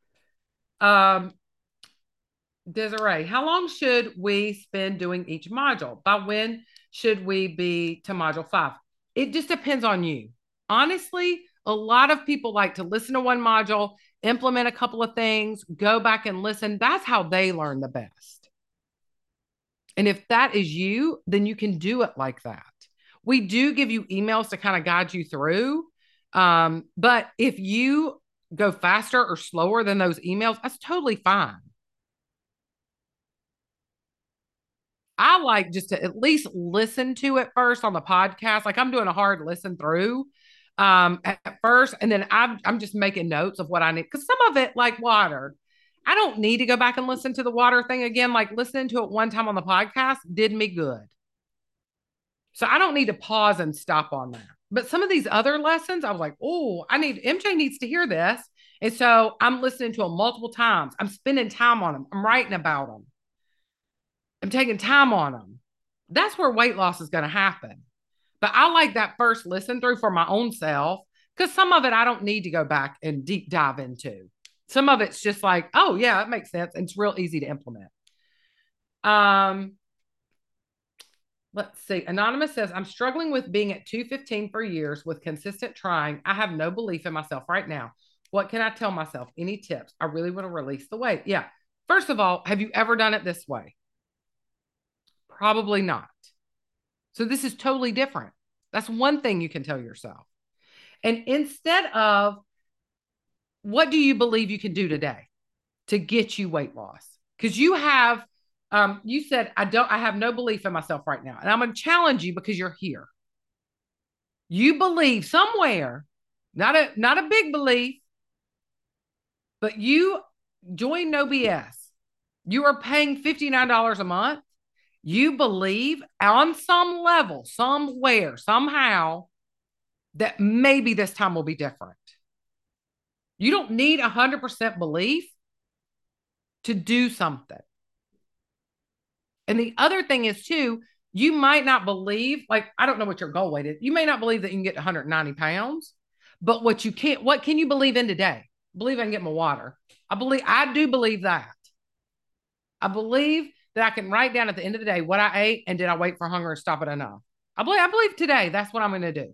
Desiree, how long should we spend doing each module? By when should we be to module 5? It just depends on you. Honestly, a lot of people like to listen to one module, implement a couple of things, go back and listen. That's how they learn the best. And if that is you, then you can do it like that. We do give you emails to kind of guide you through. But if you go faster or slower than those emails, that's totally fine. I like just to at least listen to it first on the podcast. Like I'm doing a hard listen through at first, and then I'm just making notes of what I need, because some of it, like water, I don't need to go back and listen to the water thing again. Like listening to it one time on the podcast did me good, so I don't need to pause and stop on that. But some of these other lessons, I was like, oh, MJ needs to hear this, and so I'm listening to them multiple times. I'm spending time on them. I'm writing about them. I'm taking time on them. That's where weight loss is going to happen. But I like that first listen through for my own self, because some of it I don't need to go back and deep dive into. Some of it's just like, oh, yeah, it makes sense. And it's real easy to implement. Let's see. Anonymous says, I'm struggling with being at 215 for years with consistent trying. I have no belief in myself right now. What can I tell myself? Any tips? I really want to release the weight. Yeah. First of all, have you ever done it this way? Probably not. So this is totally different. That's one thing you can tell yourself. And instead of, what do you believe you can do today to get you weight loss? Because you have, you said, I have no belief in myself right now. And I'm going to challenge you because you're here. You believe somewhere, not a big belief, but you join No BS. You are paying $59 a month. You believe on some level, somewhere, somehow, that maybe this time will be different. You don't need 100% belief to do something. And the other thing is, too, you might not believe, like, I don't know what your goal weight is. You may not believe that you can get 190 pounds, but what can you believe in today? I believe I can get my water. I do believe that. I believe that I can write down at the end of the day what I ate and did I wait for hunger and stop it enough. I believe today that's what I'm going to do.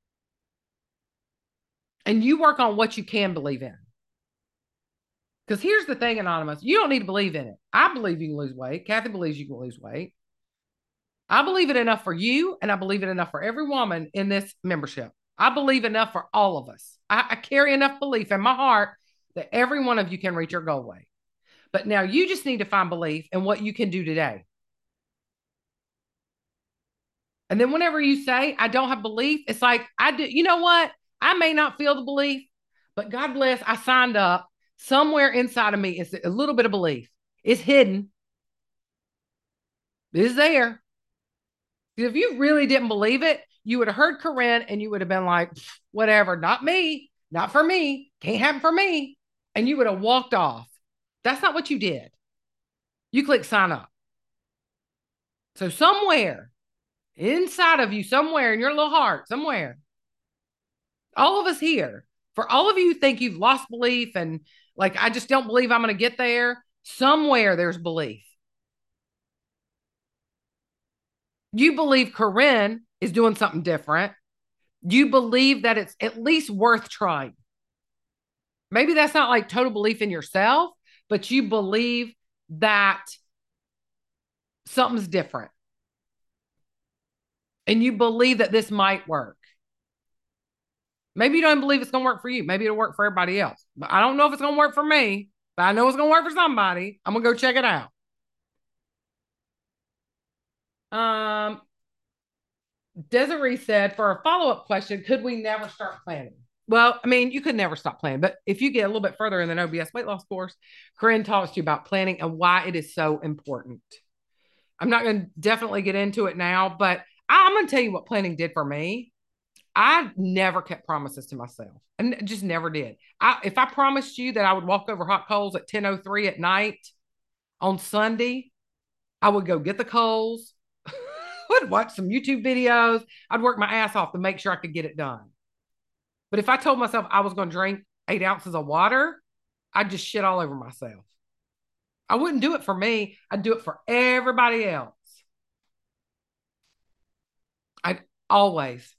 And you work on what you can believe in. Because here's the thing, Anonymous, you don't need to believe in it. I believe you can lose weight. Kathy believes you can lose weight. I believe it enough for you, and I believe it enough for every woman in this membership. I believe enough for all of us. I carry enough belief in my heart that every one of you can reach your goal weight. But now you just need to find belief in what you can do today. And then whenever you say, I don't have belief, it's like, I do. You know what? I may not feel the belief, but God bless, I signed up. Somewhere inside of me is a little bit of belief. It's hidden. It's there. If you really didn't believe it, you would have heard Corinne and you would have been like, whatever, not me, not for me, can't happen for me. And you would have walked off. That's not what you did. You click sign up. So somewhere inside of you, somewhere in your little heart, somewhere, all of us here, for all of you who think you've lost belief and like, I just don't believe I'm going to get there, somewhere there's belief. You believe Corinne is doing something different. You believe that it's at least worth trying. Maybe that's not like total belief in yourself, but you believe that something's different. and you believe that this might work. Maybe you don't believe it's going to work for you. Maybe it'll work for everybody else. But I don't know if it's going to work for me, but I know it's going to work for somebody. I'm going to go check it out. Desiree said, for a follow-up question, could we never start planning? Well, I mean, you could never stop planning, but if you get a little bit further in the OBS weight loss course, Corinne talks to you about planning and why it is so important. I'm not going to definitely get into it now, but I'm going to tell you what planning did for me. I never kept promises to myself and just never did. If I promised you that I would walk over hot coals at 10:03 at night on Sunday, I would go get the coals, would watch some YouTube videos. I'd work my ass off to make sure I could get it done. But if I told myself I was going to drink 8 ounces of water, I'd just shit all over myself. I wouldn't do it for me. I'd do it for everybody else. I'd always.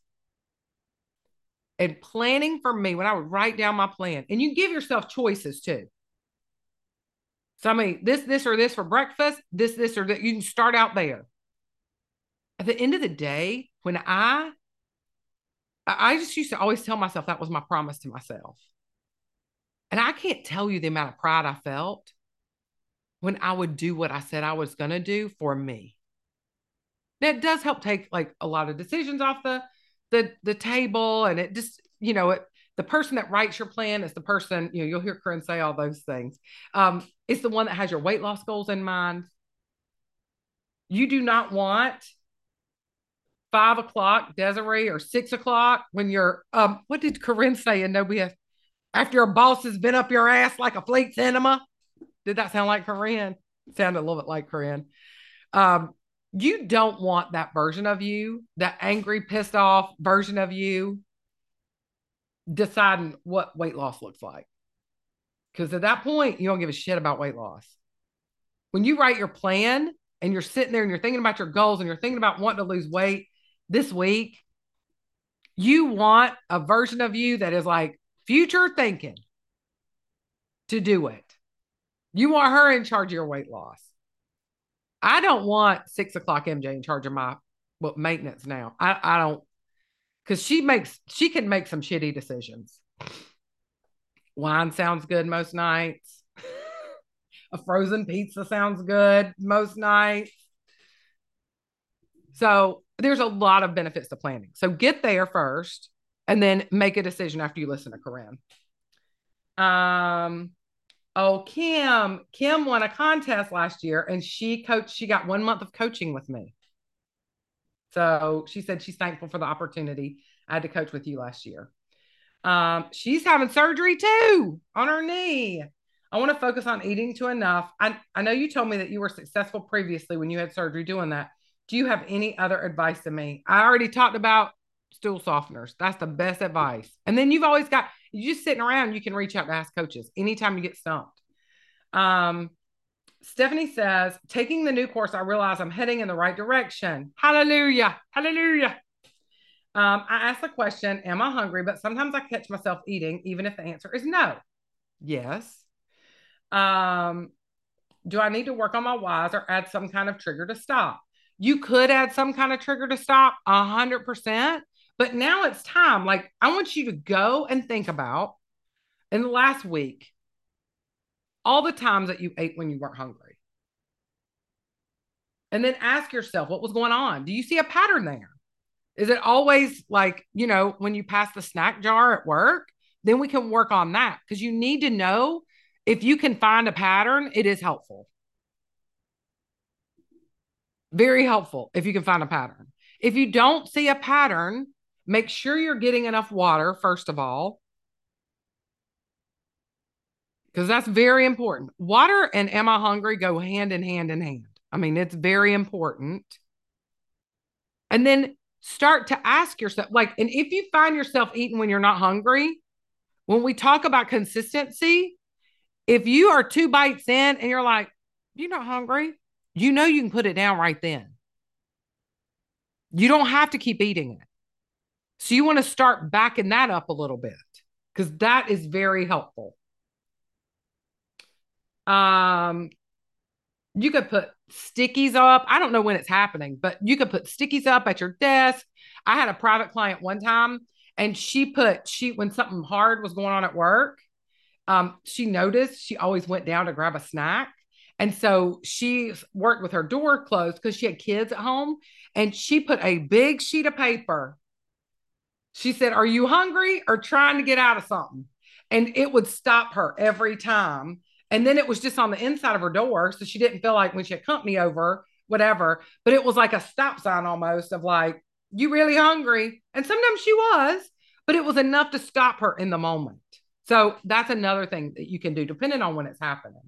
And planning for me, when I would write down my plan, and you give yourself choices too. So, I mean, this, or this for breakfast, this, or that. You can start out there. At the end of the day, when I just used to always tell myself that was my promise to myself. And I can't tell you the amount of pride I felt when I would do what I said I was going to do for me. That does help take like a lot of decisions off the table. And it just, the person that writes your plan is the person, you'll hear Corinne say all those things. It's the one that has your weight loss goals in mind. You do not want 5 o'clock, Desiree, or 6 o'clock when you're, what did Corinne say in NoBS? After your boss has been up your ass like a fleet cinema. Did that sound like Corinne? It sounded a little bit like Corinne. You don't want that version of you, that angry, pissed off version of you deciding what weight loss looks like. Because at that point, you don't give a shit about weight loss. When you write your plan and you're sitting there and you're thinking about your goals and you're thinking about wanting to lose weight this week, you want a version of you that is like future thinking to do it. You want her in charge of your weight loss. I don't want 6 o'clock MJ in charge of my maintenance now. I don't, because she can make some shitty decisions. Wine sounds good most nights. A frozen pizza sounds good most nights. So there's a lot of benefits to planning. So get there first and then make a decision after you listen to Corinne. Kim won a contest last year and she got 1 month of coaching with me. So she said she's thankful for the opportunity I had to coach with you last year. She's having surgery too on her knee. I want to focus on eating to enough. I know you told me that you were successful previously when you had surgery doing that. Do you have any other advice to me? I already talked about stool softeners. That's the best advice. And then you've always got, you just sitting around, you can reach out to ask coaches anytime you get stumped. Stephanie says, taking the new course, I realize I'm heading in the right direction. Hallelujah. Hallelujah. I asked the question, am I hungry? But sometimes I catch myself eating, even if the answer is no. Yes. Do I need to work on my whys or add some kind of trigger to stop? You could add some kind of trigger to stop 100%, but now it's time. Like, I want you to go and think about in the last week, all the times that you ate when you weren't hungry. And then ask yourself, what was going on? Do you see a pattern there? Is it always like, when you pass the snack jar at work? Then we can work on that because you need to know if you can find a pattern, it is helpful. Very helpful if you can find a pattern. If you don't see a pattern, make sure you're getting enough water, first of all, because that's very important. Water and am I hungry go hand in hand in hand. I mean, it's very important. And then start to ask yourself, and if you find yourself eating when you're not hungry, when we talk about consistency, if you are 2 bites in and you're like, you're not hungry, you can put it down right then. You don't have to keep eating it. So you want to start backing that up a little bit because that is very helpful. You could put stickies up. I don't know when it's happening, but you could put stickies up at your desk. I had a private client one time, and when something hard was going on at work, she noticed she always went down to grab a snack. And so she worked with her door closed because she had kids at home. And she put a big sheet of paper. She said, "Are you hungry or trying to get out of something?" And it would stop her every time. And then it was just on the inside of her door. So she didn't feel like when she had company over, whatever, but it was like a stop sign almost of like, "You really hungry?" And sometimes she was, but it was enough to stop her in the moment. So that's another thing that you can do depending on when it's happening.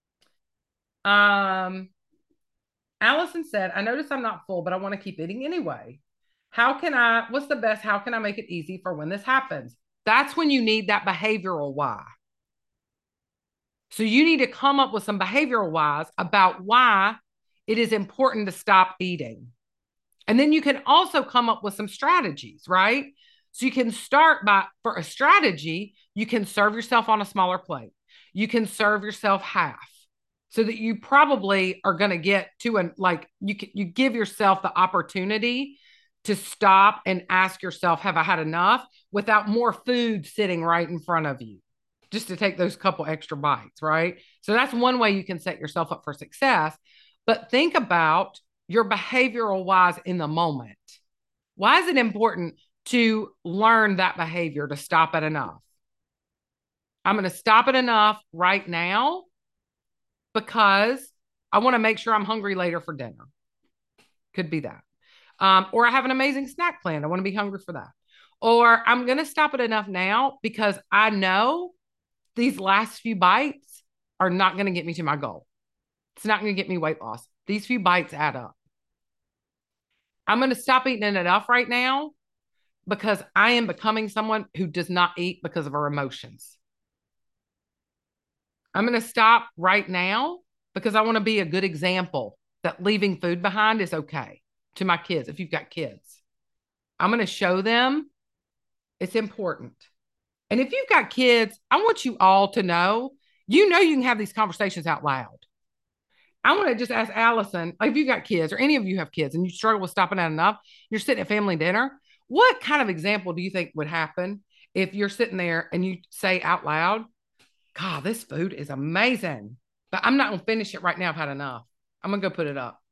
Um, Allison said, "I notice I'm not full, but I want to keep eating anyway. How can I make it easy for when this happens?" That's when you need that behavioral why. So you need to come up with some behavioral whys about why it is important to stop eating. And then you can also come up with some strategies, right? So you can start for a strategy, you can serve yourself on a smaller plate. You can serve yourself half so that you probably are going to get to you give yourself the opportunity to stop and ask yourself, have I had enough, without more food sitting right in front of you, just to take those couple extra bites, right? So that's one way you can set yourself up for success. But think about your behavioral whys in the moment. Why is it important to learn that behavior to stop at enough? I'm going to stop at enough right now because I want to make sure I'm hungry later for dinner. Could be that. Or I have an amazing snack plan. I want to be hungry for that. Or I'm going to stop at enough now because I know these last few bites are not going to get me to my goal. It's not going to get me weight loss. These few bites add up. I'm going to stop eating enough right now because I am becoming someone who does not eat because of her emotions. I'm going to stop right now because I want to be a good example that leaving food behind is okay to my kids. If you've got kids, I'm going to show them it's important. And if you've got kids, I want you all to know, you can have these conversations out loud. I want to just ask Allison, like, if you got kids or any of you have kids and you struggle with stopping at enough, you're sitting at family dinner. What kind of example do you think would happen if you're sitting there and you say out loud, "God, this food is amazing, but I'm not going to finish it right now. I've had enough. I'm going to go put it up."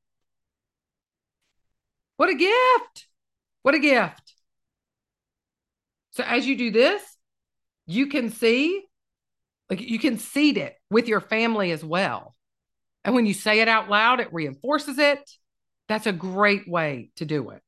What a gift. What a gift. So as you do this, you can you can seed it with your family as well. And when you say it out loud, it reinforces it. That's a great way to do it.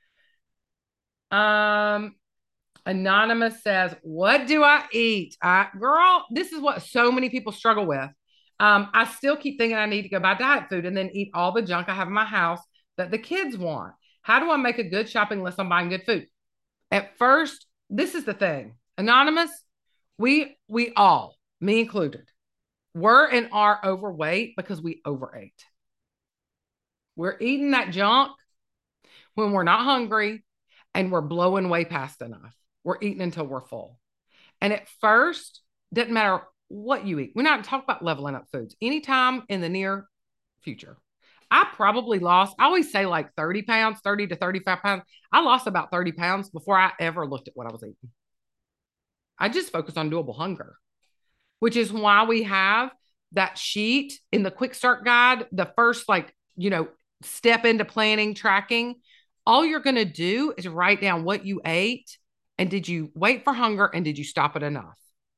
Anonymous says, "What do I eat?" Girl, this is what so many people struggle with. I still keep thinking I need to go buy diet food and then eat all the junk I have in my house that the kids want. How do I make a good shopping list on buying good food? At first, this is the thing. Anonymous, we all, me included, were and are overweight because we overate. We're eating that junk when we're not hungry and we're blowing way past enough. We're eating until we're full. And at first, doesn't matter what you eat. We're not talking about leveling up foods anytime in the near future. I probably lost, I always say like 30 pounds, 30 to 35 pounds. I lost about 30 pounds before I ever looked at what I was eating. I just focused on doable hunger, which is why we have that sheet in the quick start guide, the first, step into planning, tracking. All you're going to do is write down what you ate and did you wait for hunger and did you stop it enough?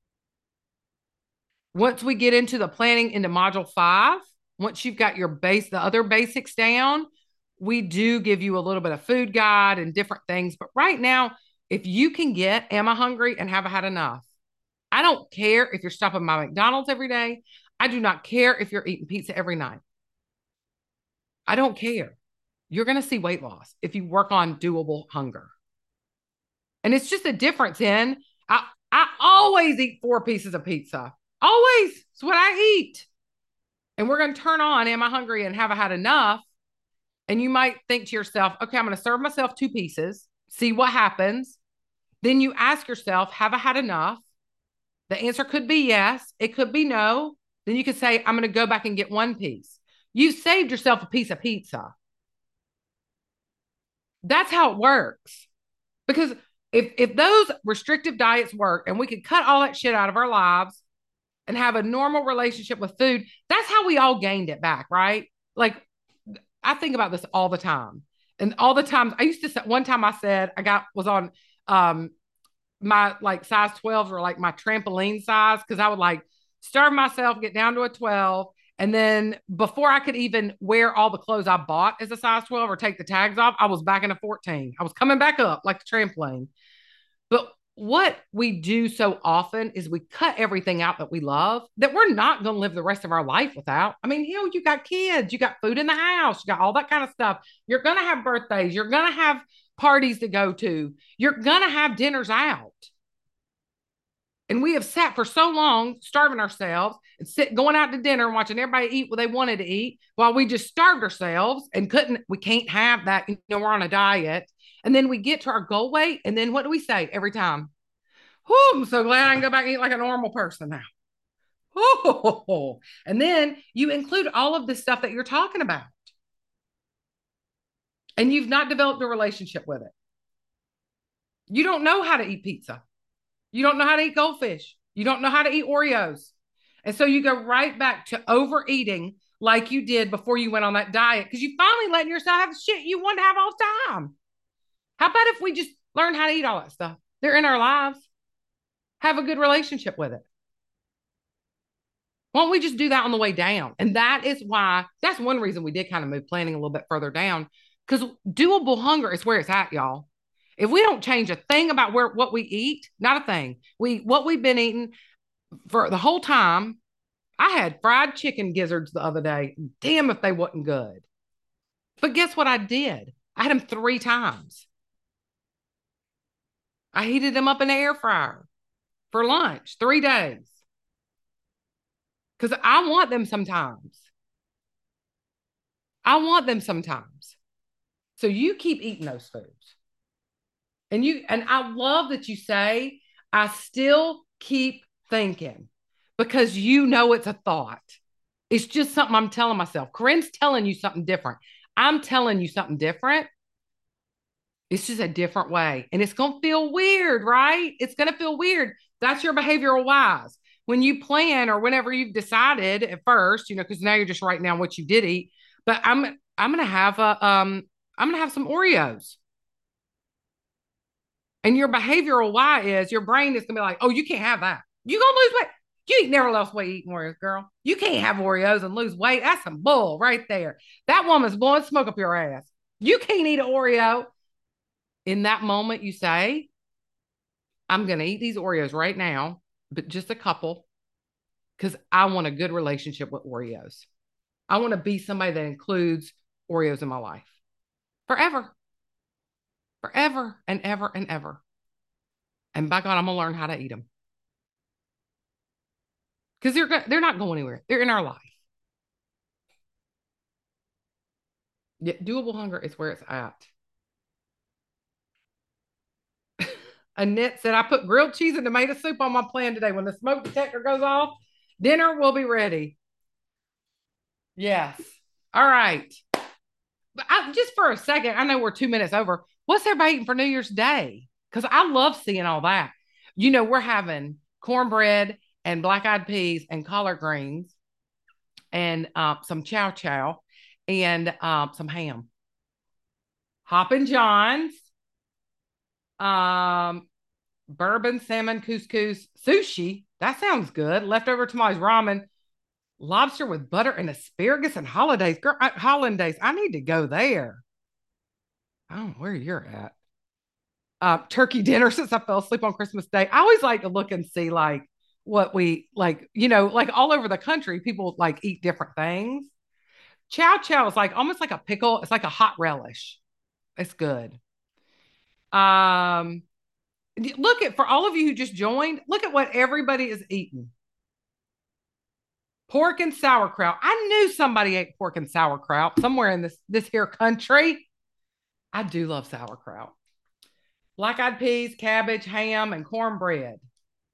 Once we get into the planning into module 5, once you've got the other basics down, we do give you a little bit of food guide and different things. But right now, if you can get, am I hungry and have I had enough? I don't care if you're stopping by McDonald's every day. I do not care if you're eating pizza every night. I don't care. You're going to see weight loss if you work on doable hunger. And it's just a difference I always eat 4 pieces of pizza. Always. It's what I eat. And we're going to turn on, am I hungry and have I had enough? And you might think to yourself, okay, I'm going to serve myself 2 pieces, see what happens. Then you ask yourself, have I had enough? The answer could be yes. It could be no. Then you could say, I'm going to go back and get 1 piece. You saved yourself a piece of pizza. That's how it works. Because if those restrictive diets work and we could cut all that shit out of our lives and have a normal relationship with food, that's how we all gained it back, right? Like I think about this all the time. And all the times I used to say, one time I said I got was on um my like size 12s or like my trampoline size because I would like starve myself, get down to a 12. And then before I could even wear all the clothes I bought as a size 12 or take the tags off, I was back in a 14. I was coming back up like the trampoline. But what we do so often is we cut everything out that we love that we're not going to live the rest of our life without. I mean, you got kids, you got food in the house, you got all that kind of stuff. You're going to have birthdays, you're going to have parties to go to, you're going to have dinners out. And we have sat for so long starving ourselves and going out to dinner and watching everybody eat what they wanted to eat while we just starved ourselves and we can't have that. We're on a diet. And then we get to our goal weight. And then what do we say every time? Oh, I'm so glad I can go back and eat like a normal person now. Oh, and then you include all of this stuff that you're talking about. And you've not developed a relationship with it. You don't know how to eat pizza. You don't know how to eat goldfish. You don't know how to eat Oreos. And so you go right back to overeating like you did before you went on that diet because you finally letting yourself have the shit you want to have all the time. How about if we just learn how to eat all that stuff? They're in our lives. Have a good relationship with it. Why don't we just do that on the way down? And that's one reason we did kind of move planning a little bit further down because doable hunger is where it's at, y'all. If we don't change a thing about what we eat, not a thing, what we've been eating for the whole time. I had fried chicken gizzards the other day. Damn if they wasn't good. But guess what I did? I had them 3 times. I heated them up in the air fryer for lunch 3 days. Because I want them sometimes. I want them sometimes. So you keep eating those foods. And I love that you say, I still keep thinking because you know it's a thought. It's just something I'm telling myself. Corinne's telling you something different. I'm telling you something different. It's just a different way. And it's going to feel weird, right? It's going to feel weird. That's your behavioral wise. When you plan or whenever you've decided at first, because now you're just writing down what you did eat. But I'm gonna have I'm gonna have some Oreos. And your behavioral why is your brain is gonna be like, oh, you can't have that. You gonna lose weight. You ain't never lost weight eating Oreos, girl. You can't have Oreos and lose weight. That's some bull right there. That woman's blowing smoke up your ass. You can't eat an Oreo. In that moment, you say, I'm gonna eat these Oreos right now, but just a couple, because I want a good relationship with Oreos. I want to be somebody that includes Oreos in my life forever, forever and ever and ever. And by God, I'm gonna learn how to eat them because they're not going anywhere. They're in our life. Yeah, doable hunger is where it's at. Annette said, I put grilled cheese and tomato soup on my plan today. When the smoke detector goes off, dinner will be ready. Yes. All right. But just for a second, I know we're 2 minutes over. What's everybody eating for New Year's Day? Because I love seeing all that. We're having cornbread and black eyed peas and collard greens and some chow chow and some ham. Hoppin' John's, bourbon, salmon, couscous, sushi. That sounds good. Leftover tamales, ramen, lobster with butter and asparagus and holidays. Girl, hollandaise. I need to go there. I don't know where you're at. Turkey dinner since I fell asleep on Christmas Day. I always like to look and see like what we like, like all over the country, people like eat different things. Chow chow is like almost like a pickle. It's like a hot relish. It's good. Um, for all of you who just joined, look at what everybody is eating. Pork and sauerkraut. I knew somebody ate pork and sauerkraut somewhere in this here country. I do love sauerkraut. Black eyed peas, cabbage, ham, and cornbread.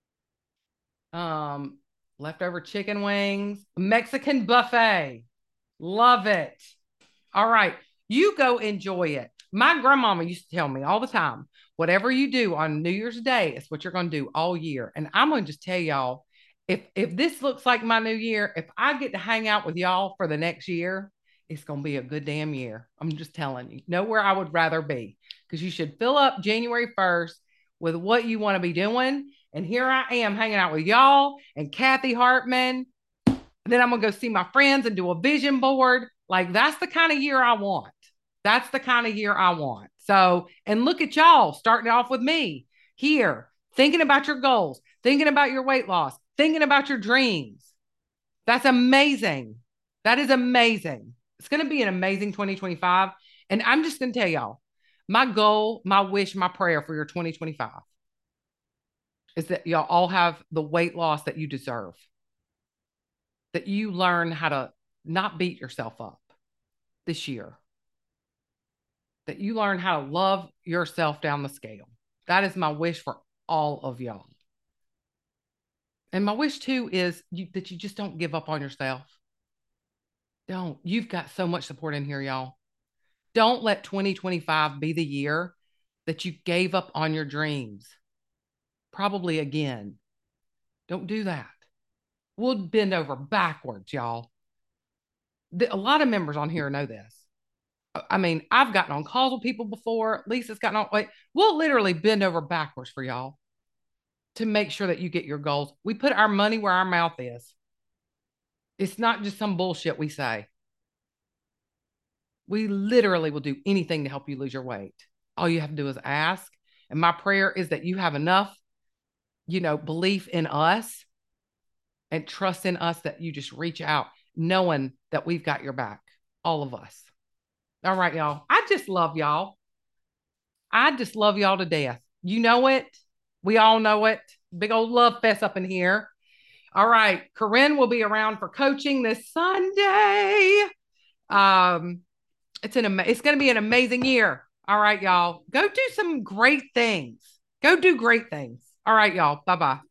Um, Leftover chicken wings, Mexican buffet. Love it. All right. You go enjoy it. My grandmama used to tell me all the time, whatever you do on New Year's Day is what you're going to do all year. And I'm going to just tell y'all, if this looks like my new year, if I get to hang out with y'all for the next year, it's going to be a good damn year. I'm just telling you. Nowhere I would rather be, because you should fill up January 1st with what you want to be doing. And here I am hanging out with y'all and Kathy Hartman. Then I'm going to go see my friends and do a vision board. Like, that's the kind of year I want. That's the kind of year I want. So, and look at y'all starting off with me here, thinking about your goals, thinking about your weight loss, thinking about your dreams. That's amazing. That is amazing. It's going to be an amazing 2025. And I'm just going to tell y'all, my goal, my wish, my prayer for your 2025 is that y'all all have the weight loss that you deserve, that you learn how to not beat yourself up this year, that you learn how to love yourself down the scale. That is my wish for all of y'all. And my wish too is that you just don't give up on yourself. Don't. You've got so much support in here, y'all. Don't let 2025 be the year that you gave up on your dreams. Probably again. Don't do that. We'll bend over backwards, y'all. A lot of members on here know this. I mean, I've gotten on calls with people before. Lisa's gotten on. Like, we'll literally bend over backwards for y'all to make sure that you get your goals. We put our money where our mouth is. It's not just some bullshit we say. We literally will do anything to help you lose your weight. All you have to do is ask. And my prayer is that you have enough, belief in us and trust in us that you just reach out knowing that we've got your back, all of us. All right, y'all. I just love y'all. I just love y'all to death. You know it. We all know it. Big old love fest up in here. All right. Corinne will be around for coaching this Sunday. It's going to be an amazing year. All right, y'all. Go do some great things. Go do great things. All right, y'all. Bye-bye.